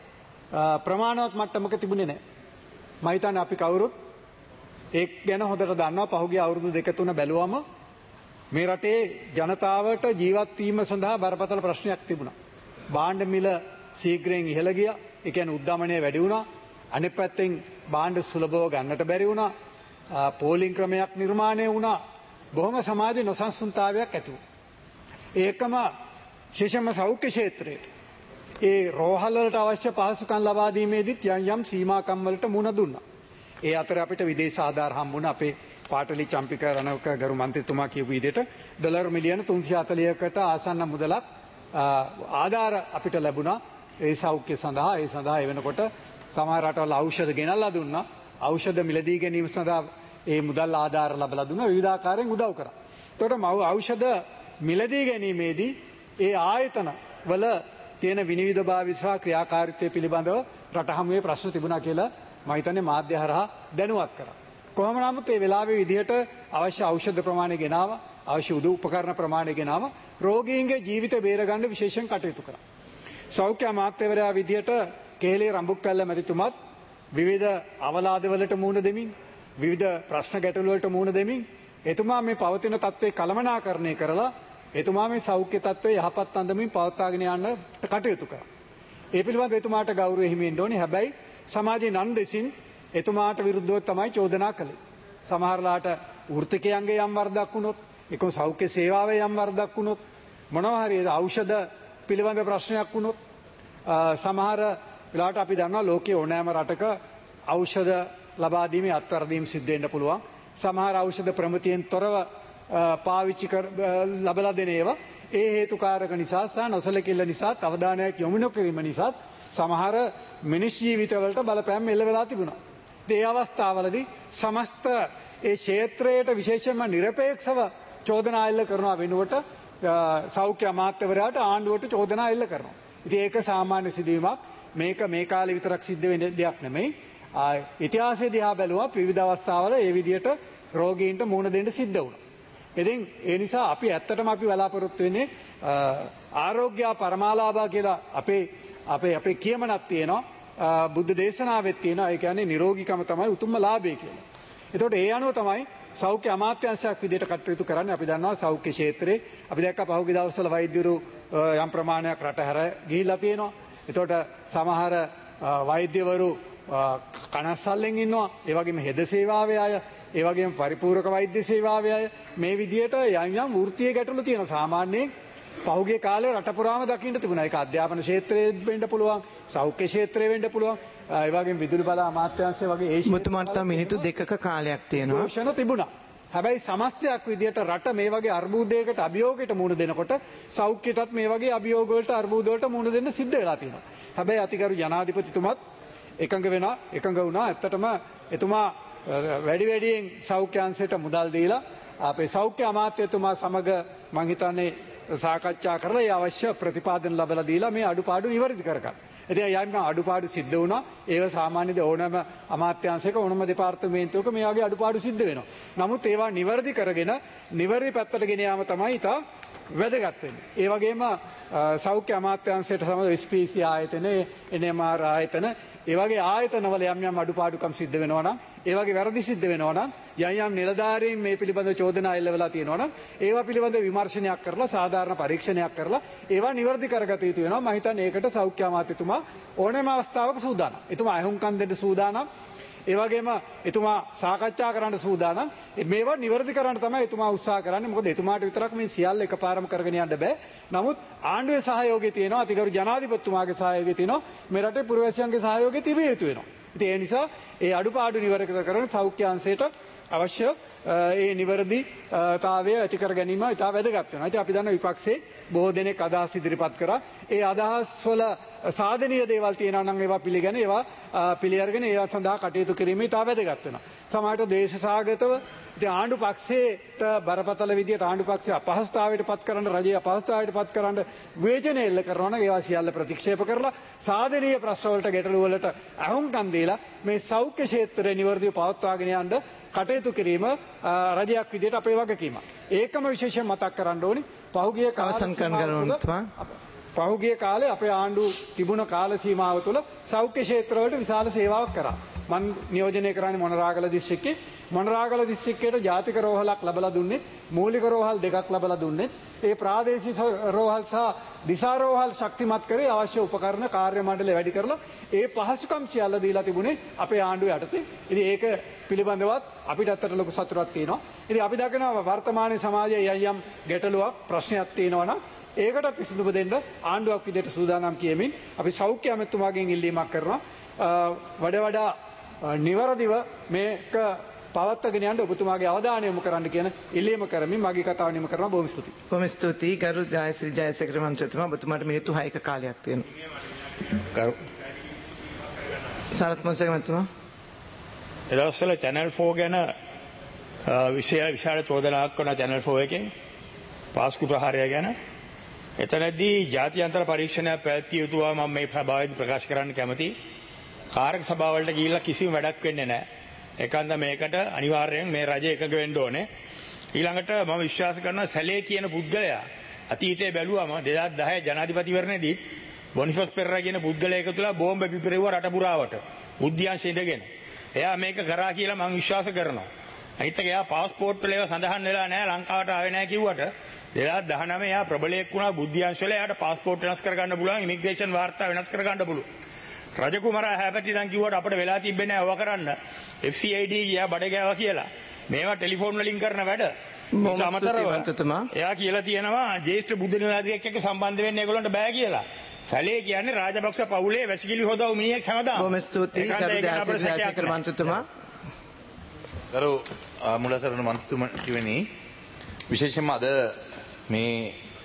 ප්‍රමාණවත් මට්ටමක තිබුණේ නැහැ. මම හිතන්නේ අපි කවුරුත් ඒක ගැන හොඳට දන්නවා. පහුගිය අවුරුදු දෙක තුන බැලුවම මේ රටේ ජනතාවට ජීවත් වීම සඳහා බරපතල ප්‍රශ්නයක් තිබුණා. භාණ්ඩ මිල ශීඝ්‍රයෙන් ඉහළ ගියා. ඒ කියන්නේ උද්දමනය වැඩි වුණා. අනෙක් පැත්තෙන් භාණ්ඩ සුලභව ගන්නට බැරි වුණා. පෝලිං ක්‍රමයක් නිර්මාණය වුණා. බොහොම සමාජ නොසන්සුන්තාවයක් ඇති වුණා. ඒකම විශේෂයෙන්ම සෞඛ්‍ය ක්ෂේත්‍රයේ ඒ රෝහල් වලට අවශ්‍ය පහසුකම් ලබා දීමේදීත් යම් යම් සීමාකම් වලට මුහුණ දුන්නා. ඒ අතර අපිට විදේශ ආධාර හම්බුණා. අපේ පාටලි චම්පික රණවක ගරු මන්ත්‍රීතුමා කියපු විදිහට ඩොලර් මිලියන තුන්සිය හතළිහකට ආසන්න මුදලක් ආධාර අපිට ලැබුණා ඒ සෞඛ්‍ය සඳහා. ඒ සඳහා ඒ වෙනකොට සමහර රටවල ඖෂධ ගෙනල්ලා දුන්නා. ඖෂධ මිලදී ගැනීම සඳහා ඒ මුදල් ආධාර ලැබලා දුන්නා. විවිධාකාරයෙන් උදව් කරා. එතකොට ඖෂධ මිලදී ගැනීමේදී ඒ ආයතන වල තියෙන විනිවිදභාවය සහ ක්‍රියාකාරීත්වය පිළිබඳව රට හමුවේ ප්‍රශ්න තිබුණා කියලා මම හිතන්නේ මාධ්‍ය හරහා දැනුවත් කරා. කොහොම නමුත් මේ වෙලාවේ විදිහට අවශ්‍ය ඖෂධ ප්‍රමාණය ගෙනාවා, අවශ්‍ය උදව් උපකරණ ප්‍රමාණය ගෙනාවා, රෝගීන්ගේ ජීවිත බේරගන්න විශේෂයෙන් කටයුතු කරා. සෞඛ්‍ය අමාත්‍යවරයා විදිහට කේලේ රඹුක්කැල්ල මැතිතුමත් විවිධ අවලාදවලට මුහුණ දෙමින්, විවිධ ප්‍රශ්න ගැටළු වලට මුහුණ දෙමින් එතුමා මේ පවතින තත්ත්වේ කළමනාකරණය කරලා එතුමා මේ සෞඛ්‍ය තත්ත්වය යහපත් අන්දමින් පවත්වාගෙන යන්න කටයුතු කරා. ඒ පිළිබඳව එතුමාට ගෞරවය හිමි වෙන්න ඕනේ. හැබැයි සමාජයේ නන් දෙසින් එතුමාට විරුද්ධව තමයි චෝදනා කළේ. සමහරලාට වෘත්තිකයන්ගේ යම් වරදක් වුණොත්, ඒක සෞඛ්‍ය සේවාවේ යම් වරදක් වුණොත්, මොනවා හරි ඖෂධ පිළිබඳ ප්‍රශ්නයක් වුණොත්, සමහර වෙලාවට අපි දන්නවා ලෝකයේ ඕනෑම රටක ඖෂධ ලබා දීමේ අත්වැරදීම් සිද්ධ වෙන්න පුළුවන්. සමහර ඖෂධ ප්‍රමිතියෙන් තොරව පාවිච්චි කර ලබලා දෙන ඒවා ඒ හේතුකාරක නිසා සහ නොසලකිල්ල නිසා අවධානයක් යොමු නොකිරීම නිසා සමහර මිනිස් ජීවිතවලට බලපෑම් එල්ල වෙලා තිබුණා. ඒ අවස්ථාවලදී සමස්ත ඒ ක්ෂේත්‍රයට විශේෂයෙන්ම නිරපේක්ෂව චෝදනා එල්ල කරනවා වෙනුවට සෞඛ්‍ය අමාත්‍යවරයාට ආණ්ඩුවට චෝදනා එල්ල කරනවා. ඉතින් ඒක සාමාන්‍ය සිදුවීමක්. මේක මේ කාලේ විතරක් සිද්ධ වෙන දෙයක් නෙමෙයි. ඉතිහාසයේ දිහා බැලුවත් විවිධ අවස්ථාවල ඒ විදිහට රෝගීන්ට මුහුණ දෙන්න සිද්ධ වුණා. ඉතින් ඒ නිසා අපි ඇත්තටම අපි බලාපොරොත්තු වෙන්නේ ආරෝග්‍ය පරමාලාභා කියලා අපේ අපේ අපේ කියමනක් තියෙනවා. බුද්ධ දේශනාවෙත් තියෙනවා. ඒ කියන්නේ නිරෝගීකම තමයි උතුම්ම ලාභය කියලා. ඒතකොට ඒ අනුව තමයි සෞඛ්‍ය අමාත්‍යාංශයක් විදිහට කටයුතු කරන්නේ. අපි දන්නවා සෞඛ්‍ය ක්ෂේත්‍රයේ අපි දැක්ක පහුගිය දවස්වල වෛද්‍යවරු යම් ප්‍රමාණයක් රට හැර ගිහිල්ලා තියෙනවා. ඒතකොට සමහර වෛද්‍යවරු කනස්සල්ලෙන් ඉන්නවා. ඒ වගේම හෙද සේවාවේ අය, ඒ වගේම පරිපූර්ණක වෛද්‍ය සේවාවේ අය මේ විදිහට යම් යම් වෘත්තීය ගැටලු තියෙනවා. සාමාන්‍යයෙන් පහුගිය කාලේ රට පුරාම දකින්න තිබුණා. ඒක අධ්‍යාපන ක්ෂේත්‍රයේ වෙන්න පුළුවන්, සෞඛ්‍ය ක්ෂේත්‍රයේ වෙන්න පුළුවන්, ඒ වගේම විදුලි බල අමාත්‍යාංශය වගේ ඒ මුතුමන්ට මිනිත්තු දෙකක කාලයක් තියෙනවා. දෝෂණ තිබුණා. හැබැයි සමස්තයක් විදිහට රට මේ වගේ අර්බුදයකට අභියෝගයකට මුහුණ දෙනකොට සෞඛ්‍යයටත් මේ වගේ අභියෝග වලට අර්බුද වලට මුහුණ දෙන්න සිද්ධ වෙලා තියෙනවා. හැබැයි අතිගරු ජනාධිපතිතුමත් එකඟ වෙනා එකඟ වුණා. ඇත්තටම එතුමා වැඩි වැඩියෙන් සෞඛ්‍ය අංශයට මුදල් දීලා අපේ සෞඛ්‍ය අමාත්‍යතුමා සමග මම හිතන්නේ සාකච්ඡා කරලා ඒ අවශ්‍ය ප්‍රතිපාදන ලැබලා දීලා මේ අඩුපාඩු නිවැරදි කරගන්න. ඉතින් යම් අඩුපාඩු සිද්ධ වුණා. ඒව සාමාන්‍යද ඕනෑම අමාත්‍යාංශයක ඕනම දෙපාර්තමේන්තුවක මේ වගේ අඩුපාඩු සිද්ධ වෙනවා. නමුත් ඒවා නිවැරදි කරගෙන නිවැරදි පැත්තට ගෙන යාම තමයි ඉතා වැදගත් වෙන්නේ. ඒ වගේම සෞඛ්‍ය අමාත්‍යාංශයට සමග එස් පී සී ආයතන, එන් එම් ආර් ආයතන, ඒ වගේ ආයතනවල යම් යම් අඩුපාඩුකම් සිද්ධ වෙනවා නම්, ඒ වගේ වැරදි සිද්ධ වෙනවා නම්, යම් යම් නිලධාරීන් මේ පිළිබඳ චෝදනා එල්ලවලා තියෙනවා නම්, ඒවා පිළිබඳ විමර්ශනයක් කරලා සාධාරණ පරීක්ෂණයක් කරලා ඒවා නිවැරදි කරගත යුතු වෙනවා. මම හිතන්නේ ඒකට සෞඛ්‍ය අමාත්‍යතුමා ඕනෑම අවස්ථාවක සූදානම්. එතුමා අහුම්කම් දෙන්න සූදානම්. ඒ වගේම එතුමා සාකච්ඡා කරන්න සූදානම්. මේවා නිවැරදි කරන්න තමයි එතුමා උත්සාහ කරන්නේ. මොකද එතුමාට විතරක් මේ සියල්ල එකපාරම කරගෙන යන්න බෑ. නමුත් ආණ්ඩුවේ සහයෝගය තියෙනවා, අතිගරු ජනාධිපතිතුමාගේ සහයෝගය තියෙනවා, මේ රටේ පුරවැසියන්ගේ සහයෝගය තිබිය යුතු වෙනවා. ඉතින් ඒ නිසා ඒ අඩුපාඩු නිවැරදි කරන සෞඛ්‍ය අංශයට අවශ්‍ය ඒ නිවැරදිතාවය ඇති කර ගැනීම ඉතා වැදගත් වෙනවා. ඉතින් අපි දන්න විපක්ෂයේ බොහෝ දෙනෙක් අදහස් ඉදිරිපත් කරා. ඒ අදහස් වල සාධනීය දේවල් තියෙනවා නම් ඒවා පිළිගෙන ඒවා පිළිඅරගෙන ඒවා සඳහා කටයුතු කිරීම ඉතා වැදගත් වෙනවා. සමහරට දේශසාගතව ඉතින් ආණ්ඩු පක්ෂයට බරපතල විදියට ආණ්ඩු පක්ෂය අපහසුතාවයට පත් කරන්න, රජය අපහසුතාවයට පත් කරන්න විවේචන එල්ල කරනවා නම් ඒවා සියල්ල ප්‍රතික්ෂේප කරලා සාධනීය ප්‍රශ්න වලට ගැටළු වලට අහුම්කම් දීලා මේ සෞඛ්‍ය ක්ෂේත්‍රය නිවැරදිව පවත්වාගෙන යන්න කටයුතු කිරීම රජයක් විදියට අපේ වගකීමක්. ඒකම විශේෂයෙන් මතක් කරන්න ඕනි. පහුගිය පහුගිය කාලේ අපේ ආණ්ඩු තිබුණ කාල සීමාව තුළ සෞඛ්‍ය ක්ෂේත්‍රවලට විශාල සේවාවක් කරා. මම නියෝජනය කරන්නේ මොනරාගල දිස්ත්‍රික්කේ. මොනරාගල දිස්ත්‍රික්කයට ජාතික රෝහලක් ලැබලා දුන්නේ, මූලික රෝහල් දෙකක් ලැබලා දුන්නේ. ඒ ප්‍රාදේශීය රෝහල් සහ දිසා රෝහල් ශක්තිමත් කරේ අවශ්‍ය උපකරණ කාර්ය මණ්ඩලය වැඩි කරලා ඒ පහසුකම් සියල්ල දීලා තිබුණේ අපේ ආණ්ඩුව යටතේ. ඉතින් ඒක පිළිබඳවත් අපිට අත්තට ලොකු සතුටක් තියෙනවා. ඉතින් අපි දකිනවා වර්තමාන සමාජයේ යම් යම් ගැටලුවක් ප්‍රශ්නයක් තියෙනවා නම් ඒකටත් විසඳුම දෙන්න ආණ්ඩුවක් විදිහට සූදානම් කියමින් අපි සෞඛ්‍ය අමාත්‍යතුමාගෙන් ඉල්ලීමක් කරනවා. වඩ වඩා නිවැරදිව මේක පවත්වාගෙන යන්න ඔබතුමාගේ අවධානය යොමු කරන්න කියන ඉල්ලීම කරමින් මගේ කතාව නිම කරනවා. බොහොම ස්තුතියි. බොහොම ස්තුතියි ගරු ජයශ්‍රී ජයසේකර මන්ත්‍රීතුමා. ඔබතුමාට මිනිත්තු හයක කාලයක් තියෙනවා. ගරු සරත් මොන්සේක මන්ත්‍රීතුමා. එදවස්වල චැනල් ෆෝ ගැන විශේෂ විශාල චෝදනාවක් කරන චැනල් ෆෝ එකෙන් පාස්කු ප්‍රහාරය ගැන එතනදී ජාත්‍යන්තර පරීක්ෂණයක් පැවැත්විය යුතුවා මම මේ සභාවේදී ප්‍රකාශ කරන්න කැමතියි. කාර්ක සභාවලට ගිහිල්ලා කිසිම වැඩක් වෙන්නේ නැහැ. ඒකන්ද මේකට අනිවාර්යයෙන් මේ රජය එකඟ වෙන්න ඕනේ. ඊළඟට මම විශ්වාස කරනවා සැලේ කියන පුද්ගලයා අතීතයේ බැලුවම දෙදහස් දහය ජනාධිපතිවරණයේදී බොනිෆස් පෙරේරා කියන පුද්ගලයා එකතුලා බෝම්බ පිපිරෙව්වා රට පුරාවට බුද්ධ්‍යංශ ඉඳගෙන. එයා මේක කරා කියලා මම විශ්වාස කරනවා. අනිත් එක එයා පාස්පෝර්ට් වල ඒවා සඳහන් වෙලා නැහැ ලංකාවට ආවේ නැහැ කිව්වට දෙදහස් දහනවය එයා ප්‍රබලයෙක් වුණා බුද්ධ්‍යංශ වල. එයාට පාස්පෝර්ට් වෙනස් කරගන්න පුළුවන්, ඉමිග්‍රේෂන් වාර්තා වෙනස් කරගන්න පුළුවන්. රජකුමාරයා හැපැති දැන් කිව්වට අපිට වෙලා තිබෙන්නේ නැහැ ඔව කරන්න. එෆ් සී ආයි ඩී ගියා බඩ ගෑවා කියලා. මේවා ටෙලිෆෝන් වලින් කරන වැඩ. ඊට අමතරව එයා කියලා තියෙනවා ජ්‍යෙෂ්ඨ බුද්ධ නිලධාරියෙක් එක්ක සම්බන්ධ වෙන්න ඒගොල්ලන්ට බෑ කියලා. සැලේ කියන්නේ රාජපක්ෂ පවුලේ වැසිකිලි හොදව මිනිහෙක් හැමදාම. බොහොම ස්තුතියි ගරු ජයසේකර මන්ත්‍රීතුමා. ගරු මුලසරණ මන්ත්‍රීතුමනි, විශේෂයෙන්ම අද මේ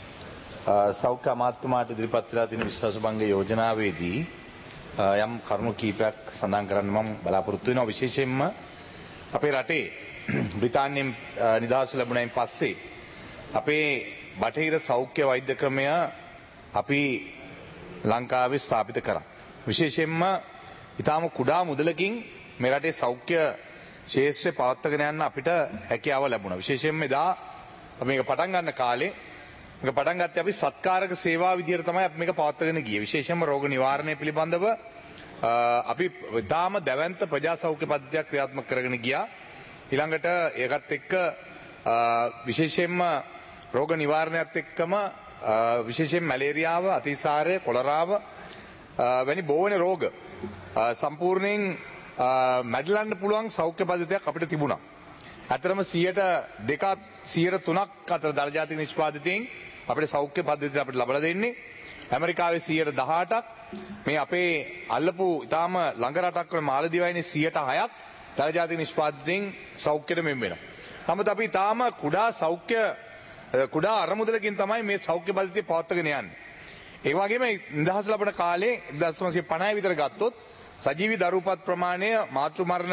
සෞඛ්‍ය අමාත්‍යතුමාට ඉදිරිපත් වෙලා තියෙන විශ්වාසභංග යෝජනාවේදී යම් කරුණු කීපයක් සඳහන් කරන්න මම බලාපොරොත්තු වෙනවා. විශේෂයෙන්ම අපේ රටේ බ්‍රිතාන්‍යයෙන් නිදහස ලැබුණයින් පස්සේ අපේ බටහිර සෞඛ්‍ය වෛද්‍ය ක්‍රමය අපි ලංකාවේ ස්ථාපිත කරා. විශේෂයෙන්ම ඊටාම කුඩා මුදලකින් මේ රටේ සෞඛ්‍ය ශාස්ත්‍රය පවත්වාගෙන යන්න අපිට හැකියාව ලැබුණා. විශේෂයෙන්ම එදා අපි මේක පටන් ගන්න කාලේ මේක පටන් ගත්තේ අපි සත්කාරක සේවා විදියට තමයි අපි මේක පවත්වාගෙන ගියේ. විශේෂයෙන්ම රෝග නිවාරණය පිළිබඳව අපි ඊටාම දැවැන්ත ප්‍රජා සෞඛ්‍ය පද්ධතියක් ක්‍රියාත්මක කරගෙන ගියා. ඊළඟට ඒකත් එක්ක විශේෂයෙන්ම රෝග නිවාරණයත් එක්කම විශේෂයෙන් මැලේරියාව, අතිසාරය, කොලරාව වැනි බොහෝ වෙන රෝග සම්පූර්ණයෙන් මැඩලන්න පුළුවන් සෞඛ්‍ය පද්ධතියක් අපිට තිබුණා. ඇතරම සියයට දෙකක් සියයට තුනක් අතර දරජාතික නිෂ්පාදිතයෙන් අපිට සෞඛ්‍ය පද්ධතිය අපිට ලබා දෙන්නේ. ඇමරිකාවේ සියයට දහඅටක්, මේ අපේ අල්ලපු ඊටාම ළඟ රටක් වල මාලදිවයිනේ සියයට හයක් දරජාතික නිෂ්පාදිතයෙන් සෞඛ්‍යෙට මෙම් වෙනවා. නමුත් අපි ඊටාම කුඩා සෞඛ්‍ය කුඩා අරමුදලකින් තමයි මේ සෞඛ්‍ය පද්ධතිය පවත්වාගෙන යන්නේ. ඒ වගේම නිදහස් ලැබෙන කාලේ එක්දාස් නවසිය පනහය විතර ගත්තොත් සජීවී දරුපත් ප්‍රමාණය මාතෘ මරණ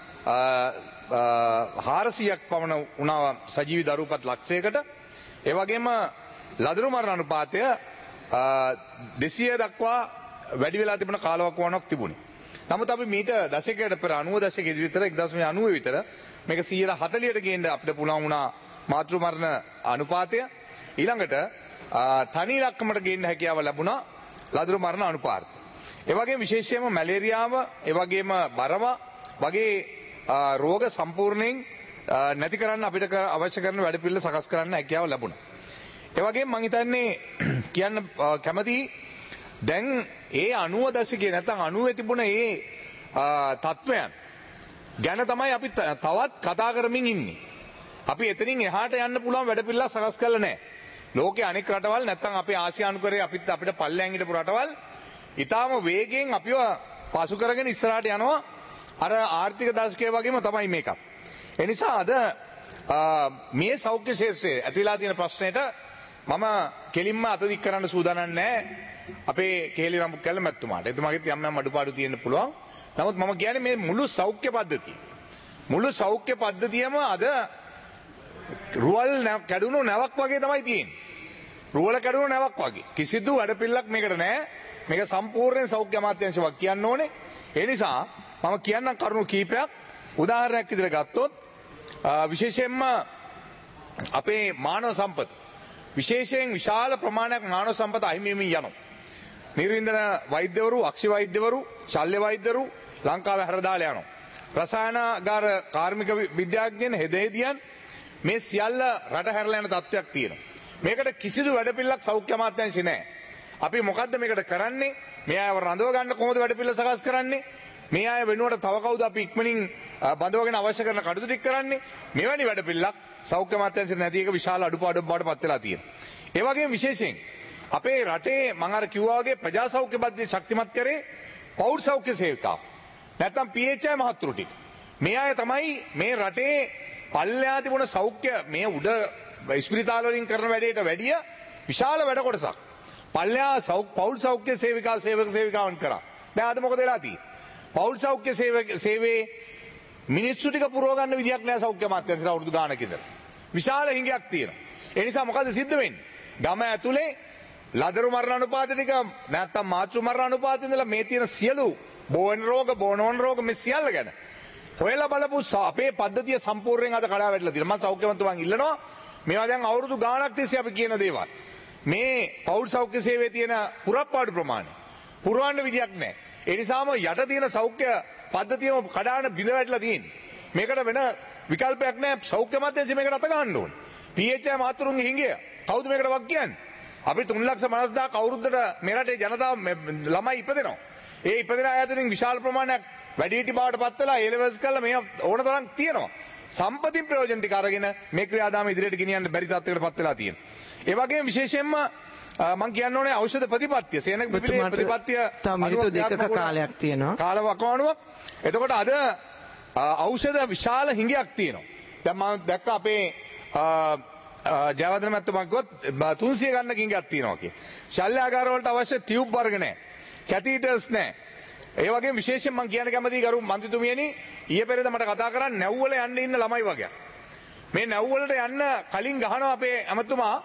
හාරසියයක් පමණ වුණා සජීවී දරුපත් ලක්ෂයකට. ඒ වගේම ලදරු මරණ අනුපාතය දෙසිය දක්වා වැඩි වෙලා තිබුණ කාලවකවානුවක් තිබුණේ. නමුත් අපි මීට දශකයකට පෙර අනූව දශකයේදී විතර එක්දාස් නවසිය අනූව විතර මේක සියයට හතළිහට ගේන්න අපිට පුළුවන් වුණා මාතෘ මරණ අනුපාතය. ඊළඟට තනි ඉලක්කමට ගේන්න හැකියාව ලැබුණා ලදරු මරණ අනුපාතය. ඒ වගේම විශේෂයෙන්ම මැලේරියාව, ඒ වගේම බරව වගේ රෝග සම්පූර්ණයෙන් නැති කරන්න අපිට අවශ්‍ය කරන වැඩ පිළිවෙල සකස් කරන්න හැකියාව ලැබුණා. ඒ වගේම මම හිතන්නේ කියන්න කැමතියි දැන් ඒ අනූව දශකයේ නැත්නම් අනූවේ තිබුණ ඒ තත්වයන් ගැන තමයි අපි තවත් කතා කරමින් ඉන්නේ. අපි එතනින් එහාට යන්න පුළුවන් වැඩ පිළිවෙල සකස් කරලා නැහැ. ලෝකයේ අනෙක් රටවල් නැත්නම් අපේ ආසියානුකරයේ අපිත් අපිට පල්ලෙන් හිටපු රටවල් ඊටාම වේගයෙන් අපිව පසු කරගෙන ඉස්සරහට යනවා. අර ආර්ථික දශකයේ වගේම තමයි මේක. ඒ නිසා අද මේ සෞඛ්‍ය ශාස්ත්‍රයේ ඇතිලා තියෙන ප්‍රශ්නෙට මම කෙලින්ම අත දික් කරන්න සූදානම් නැහැ අපේ කේලි රම්පුකැල්ල මැතිතුමාට. එතුමාගෙත් යම් යම් අඩුපාඩු තියෙන්න පුළුවන්. නමුත් මම කියන්නේ මේ මුළු සෞඛ්‍ය පද්ධතිය මුළු සෞඛ්‍ය පද්ධතියම අද රුවල් කැඩුණු නැවක් වගේ තමයි තියෙන්නේ. රුවල කැඩුණු නැවක් වගේ. කිසිදු වැඩපිළිවෙලක් මේකට නැහැ. මේක සම්පූර්ණයෙන් සෞඛ්‍ය අමාත්‍යාංශයක් කියන්න ඕනේ. ඒ නිසා මම කියන්නම් කරුණු කීපයක්. උදාහරණයක් විදිහට ගත්තොත් විශේෂයෙන්ම අපේ මානව සම්පත විශේෂයෙන් විශාල ප්‍රමාණයක් මානව සම්පත අහිමි වෙමින් යනවා. නිර්වින්දන වෛද්‍යවරු, අක්ෂි වෛද්‍යවරු, ශල්‍ය වෛද්‍යවරු ලංකාවේ හැර දාලා යනවා. රසායනාගාර කාර්මික විද්‍යාඥයන්, හෙදෙහිදියන් මේ සියල්ල රට හැරලා යන තත්ත්වයක් තියෙනවා. මේකට කිසිදු වැඩපිළිවෙලක් සෞඛ්‍ය අමාත්‍යාංශේ නැහැ. අපි මොකද්ද මේකට කරන්නේ? මේ අයව රඳව ගන්න කොහොමද වැඩපිළිවෙල සකස් කරන්නේ? මේ අය වෙනුවට තව කවුද අපි ඉක්මනින් බඳවගෙන අවශ්‍ය කරන කටයුතු ටික කරන්නේ? මෙවැනි වැඩපිළිවෙලක් සෞඛ්‍ය අමාත්‍යාංශේ නැති එක විශාල අඩුපාඩුවක් බවට පත් වෙලා තියෙනවා. ඒ වගේම විශේෂයෙන් අපේ රටේ මම අර කිව්වා වගේ ප්‍රජා සෞඛ්‍ය පද්ධතිය ශක්තිමත් කරේ පෞද්ගල සෞඛ්‍ය සේවිකාව. නැත්නම් පී එච් ආයි මහත්තුරු ටික. මේ අය තමයි මේ රටේ පල්ලෙහා තිබුණ සෞඛ්‍ය මේ උඩ ස්පිරිතාල වලින් කරන වැඩේට වැඩිය විශාල වැඩ කොටසක් පල්ලෙහා පෞද්ගල සෞඛ්‍ය සේවිකා සේවක සේවිකාවන් කරා. දැන් අද මොකද වෙලා තියෙන්නේ? පෞද්ගල සෞඛ්‍ය සේවයේ මිනිස්සු ටික පුරව ගන්න විදියක් නෑ සෞඛ්‍ය අමාත්‍යාංශයට අවුරුදු ගානක ඉඳලා. විශාල හිඟයක් තියෙනවා. ඒ නිසා මොකද සිද්ධ වෙන්නේ? ගම ඇතුලේ ලදරු මරණ අනුපාත ටික නැත්තම් මාතෘ මරණ අනුපාත ඉඳලා මේ තියෙන සියලු බෝවන් රෝග, බෝනෝන් රෝග මේ සියල්ල ගැන හොයලා බලපු අපේ පද්ධතිය සම්පූර්ණයෙන් අද කඩා වැටලා තියෙනවා. මම සෞඛ්‍යමන්තුමන් ඉල්ලනවා මේවා දැන් අවුරුදු ගාණක් තිස්සේ අපි කියන දේවල්. මේ පෞද්ගල සෞඛ්‍ය සේවයේ තියෙන පුරප්පාඩු ප්‍රමාණය පුරවන්න විදියක් නැහැ. ඒ නිසාම යට තියෙන සෞඛ්‍ය පද්ධතියම කඩාන බිඳ වැටලා තියෙන්නේ. මේකට වෙන විකල්පයක් නැහැ. සෞඛ්‍ය අමාත්‍යාංශය මේකට අත ගන්න ඕනේ. පී එච් ආයි මාතෘන්ගේ හිඟය. කවුද මේකට වක් කියන්නේ? අපි තුන් ලක්ෂ පනස් හදාක අවුරුද්දට මේ රටේ ජනතාව ළමයි ඉපදෙනවා. ඒ ඉපදෙන අය අතරින් විශාල ප්‍රමාණයක් වැඩිහිටි බවට පත් වෙලා ඒ ලෙවල්ස් කරලා මේ ඕන තරම් තියෙනවා. සම්පතින් ප්‍රයෝජන ටික අරගෙන මේ ක්‍රියාදාම ඉදිරියට ගෙනියන්න බැරි තත්යකට පත් වෙලා තියෙනවා. ඒ වගේම විශේෂයෙන්ම මම කියන්න ඕනේ ඖෂධ ප්‍රතිපත්තිය. සේනක පිළිපිලේ ප්‍රතිපත්තිය තව මිනිත්තු දෙකක කාලයක් තියෙනවා. කාලවකවානුවක්. එතකොට අද ඖෂධ විශාල හිඟයක් තියෙනවා. දැන් මම දැක්ක අපේ ජයවර්ධන මැතිතුමා කිව්වොත් තුන්සිය ගන්න කිංගක් තියෙනවා කියලා. ශල්‍යාගාර වලට අවශ්‍ය ටියුබ් වර්ග නැහැ. කැතීටර්ස් නැහැ. ඒ වගේම විශේෂයෙන් මම කියන්න කැමතියි ගරු මන්ත්‍රීතුමියනි ඊයේ පෙරේද මට කතා කරන්නේ නැව්වල යන්න ඉන්න ළමයි වගේ. මේ නැව්වලට යන්න කලින් ගහනවා අපේ ඇමතුමා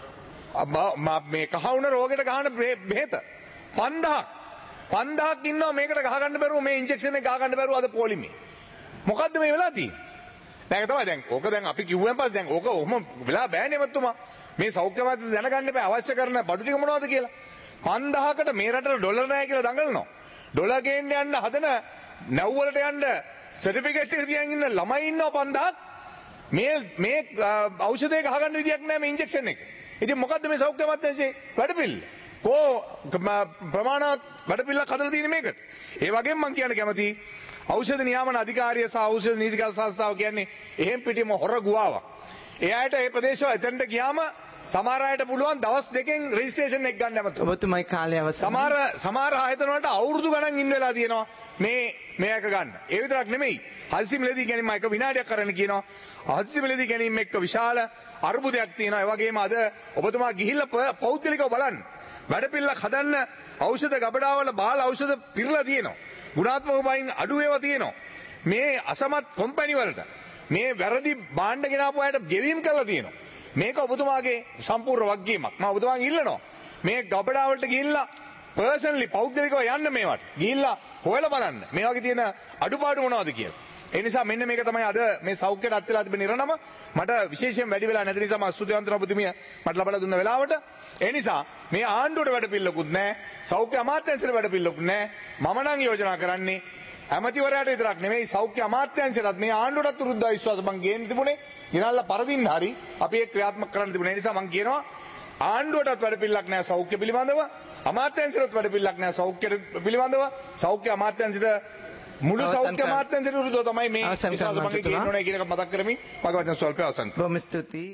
මේ කහවුන රෝගෙට ගහන බෙහෙත. පන්දහක් පන්දහක් ඉන්නවා මේකට ගහ ගන්න බැරුව මේ ඉන්ජෙක්ෂන් එක ගහ ගන්න බැරුව අද පොලිමේ. මොකද්ද මේ වෙලා තියෙන්නේ? දැන් තමයි දැන් ඕක දැන් අපි කිව්වන් පස්සේ දැන් ඕක ඔහොම වෙලා බෑනේ මතුමා. මේ සෞඛ්‍ය අමාත්‍යාංශය දැනගන්න එපා අවශ්‍ය කරන බඩු ටික මොනවද කියලා. පන්දහකට මේ රටට ඩොලර් නැහැ කියලා දඟලනවා. ඩොලර් ගේන්න යන්න හදන නැව්වලට යන්න සර්ටිෆිකේට් එක තියන් ඉන්න ළමයි ඉන්නවා පන්දහක්. මේ මේ ඖෂධය ගහ ගන්න විදියක් නැහැ මේ ඉන්ජෙක්ෂන් එක. ඉතින් මොකද්ද මේ සෞඛ්‍ය අමාත්‍යාංශයේ වැඩපිළිවෙල? කෝ ප්‍රමාණවත් වැඩපිළිවෙලක් හදලා තියෙන්නේ මේකට. ඒ වගේම මම කියන්න කැමතියි ඖෂධ නියාමන අධිකාරිය සහ ඖෂධ නීතිගත සංස්ථාව කියන්නේ එහෙම් පිටිම හොර ගුවාවක්. ඒ අයට ඒ ප්‍රදේශවල එතනට ගියාම සමහර අයට පුළුවන් දවස් දෙකෙන් රෙජිස්ට්‍රේෂන් එක ගන්න හැමතුම. ඔබතුමයි කාලය අවසන්. සමහර සමහර ආයතන වලට අවුරුදු ගණන් ඉන්න වෙලා තියෙනවා මේ මේක ගන්න. ඒ විතරක් නෙමෙයි. හදිසි මිලදී ගැනීම එක විනාඩියක් කරන්න කියනවා. හදිසි මිලදී ගැනීම එක්ක විශාල අරුබුදයක් තියෙනවා. ඒ වගේම අද ඔබතුමා ගිහිල්ලා පෞද්ගලිකව බලන්න. වැඩපිළිවෙලක් හදන්න ඖෂධ ගබඩාවල බාල ඖෂධ පිරලා තියෙනවා. ගුණාත්මක වයින් අඩු ඒවා තියෙනවා. මේ අසමත් කම්පැනි වලට මේ වැරදි භාණ්ඩ ගෙනාපු අයට ගෙවීම් කරලා තියෙනවා. මේක ඔබතුමාගේ සම්පූර්ණ වගකීමක්. මම ඔබතුමාගෙන් ඉල්ලනවා. මේ ගබඩාවලට ගිහිල්ලා පර්සනලි පෞද්ගලිකව යන්න මේවට. ගිහිල්ලා හොයලා බලන්න. මේ වගේ තියෙන අඩුපාඩු මොනවද කියලා. ඒ නිසා මෙන්න මේක තමයි අද මේ සෞඛ්‍යයට අත් වෙලා තිබෙන ඉරණම. මට විශේෂයෙන් වැඩි වෙලා නැති නිසා මම ස්තුතිවන්ත වෙනවා පුදුමිය මට ලබලා දුන්න වෙලාවට. ඒ නිසා මේ ආණ්ඩුවට වැඩ පිළිලකුත් නැහැ. සෞඛ්‍ය අමාත්‍යාංශයට වැඩ පිළිලකුත් නැහැ. මම නම් යෝජනා කරන්නේ ඇමතිවරයාට විතරක් නෙමෙයි සෞඛ්‍ය අමාත්‍යාංශයටත් මේ ආණ්ඩුවටත් විරුද්ධව විශ්වාස මං ගේන්න තිබුණේ. ගෙනල්ලා පරදින්න හරි අපි ඒක ක්‍රියාත්මක කරන්න තිබුණේ. ඒ නිසා මං කියනවා ආණ්ඩුවටත් වැඩ පිළිලක් නැහැ සෞඛ්‍ය පිළිබඳව. අමාත්‍යාංශයටත් වැඩ පිළිලක් නැහැ සෞඛ්‍ය පිළිබඳව. සෞඛ්‍ය අමාත්‍යාංශයට මුළු සෞඛ්‍ය අමාත්‍යාංශයට විරුද්ධව තමයි මේ විශ්වාස මං ගේන්න ඕනේ කියන එක මතක් කරමින් මගේ වචන ස්වල්පය අවසන් කරනවා. බොහොම ස්තුතියි.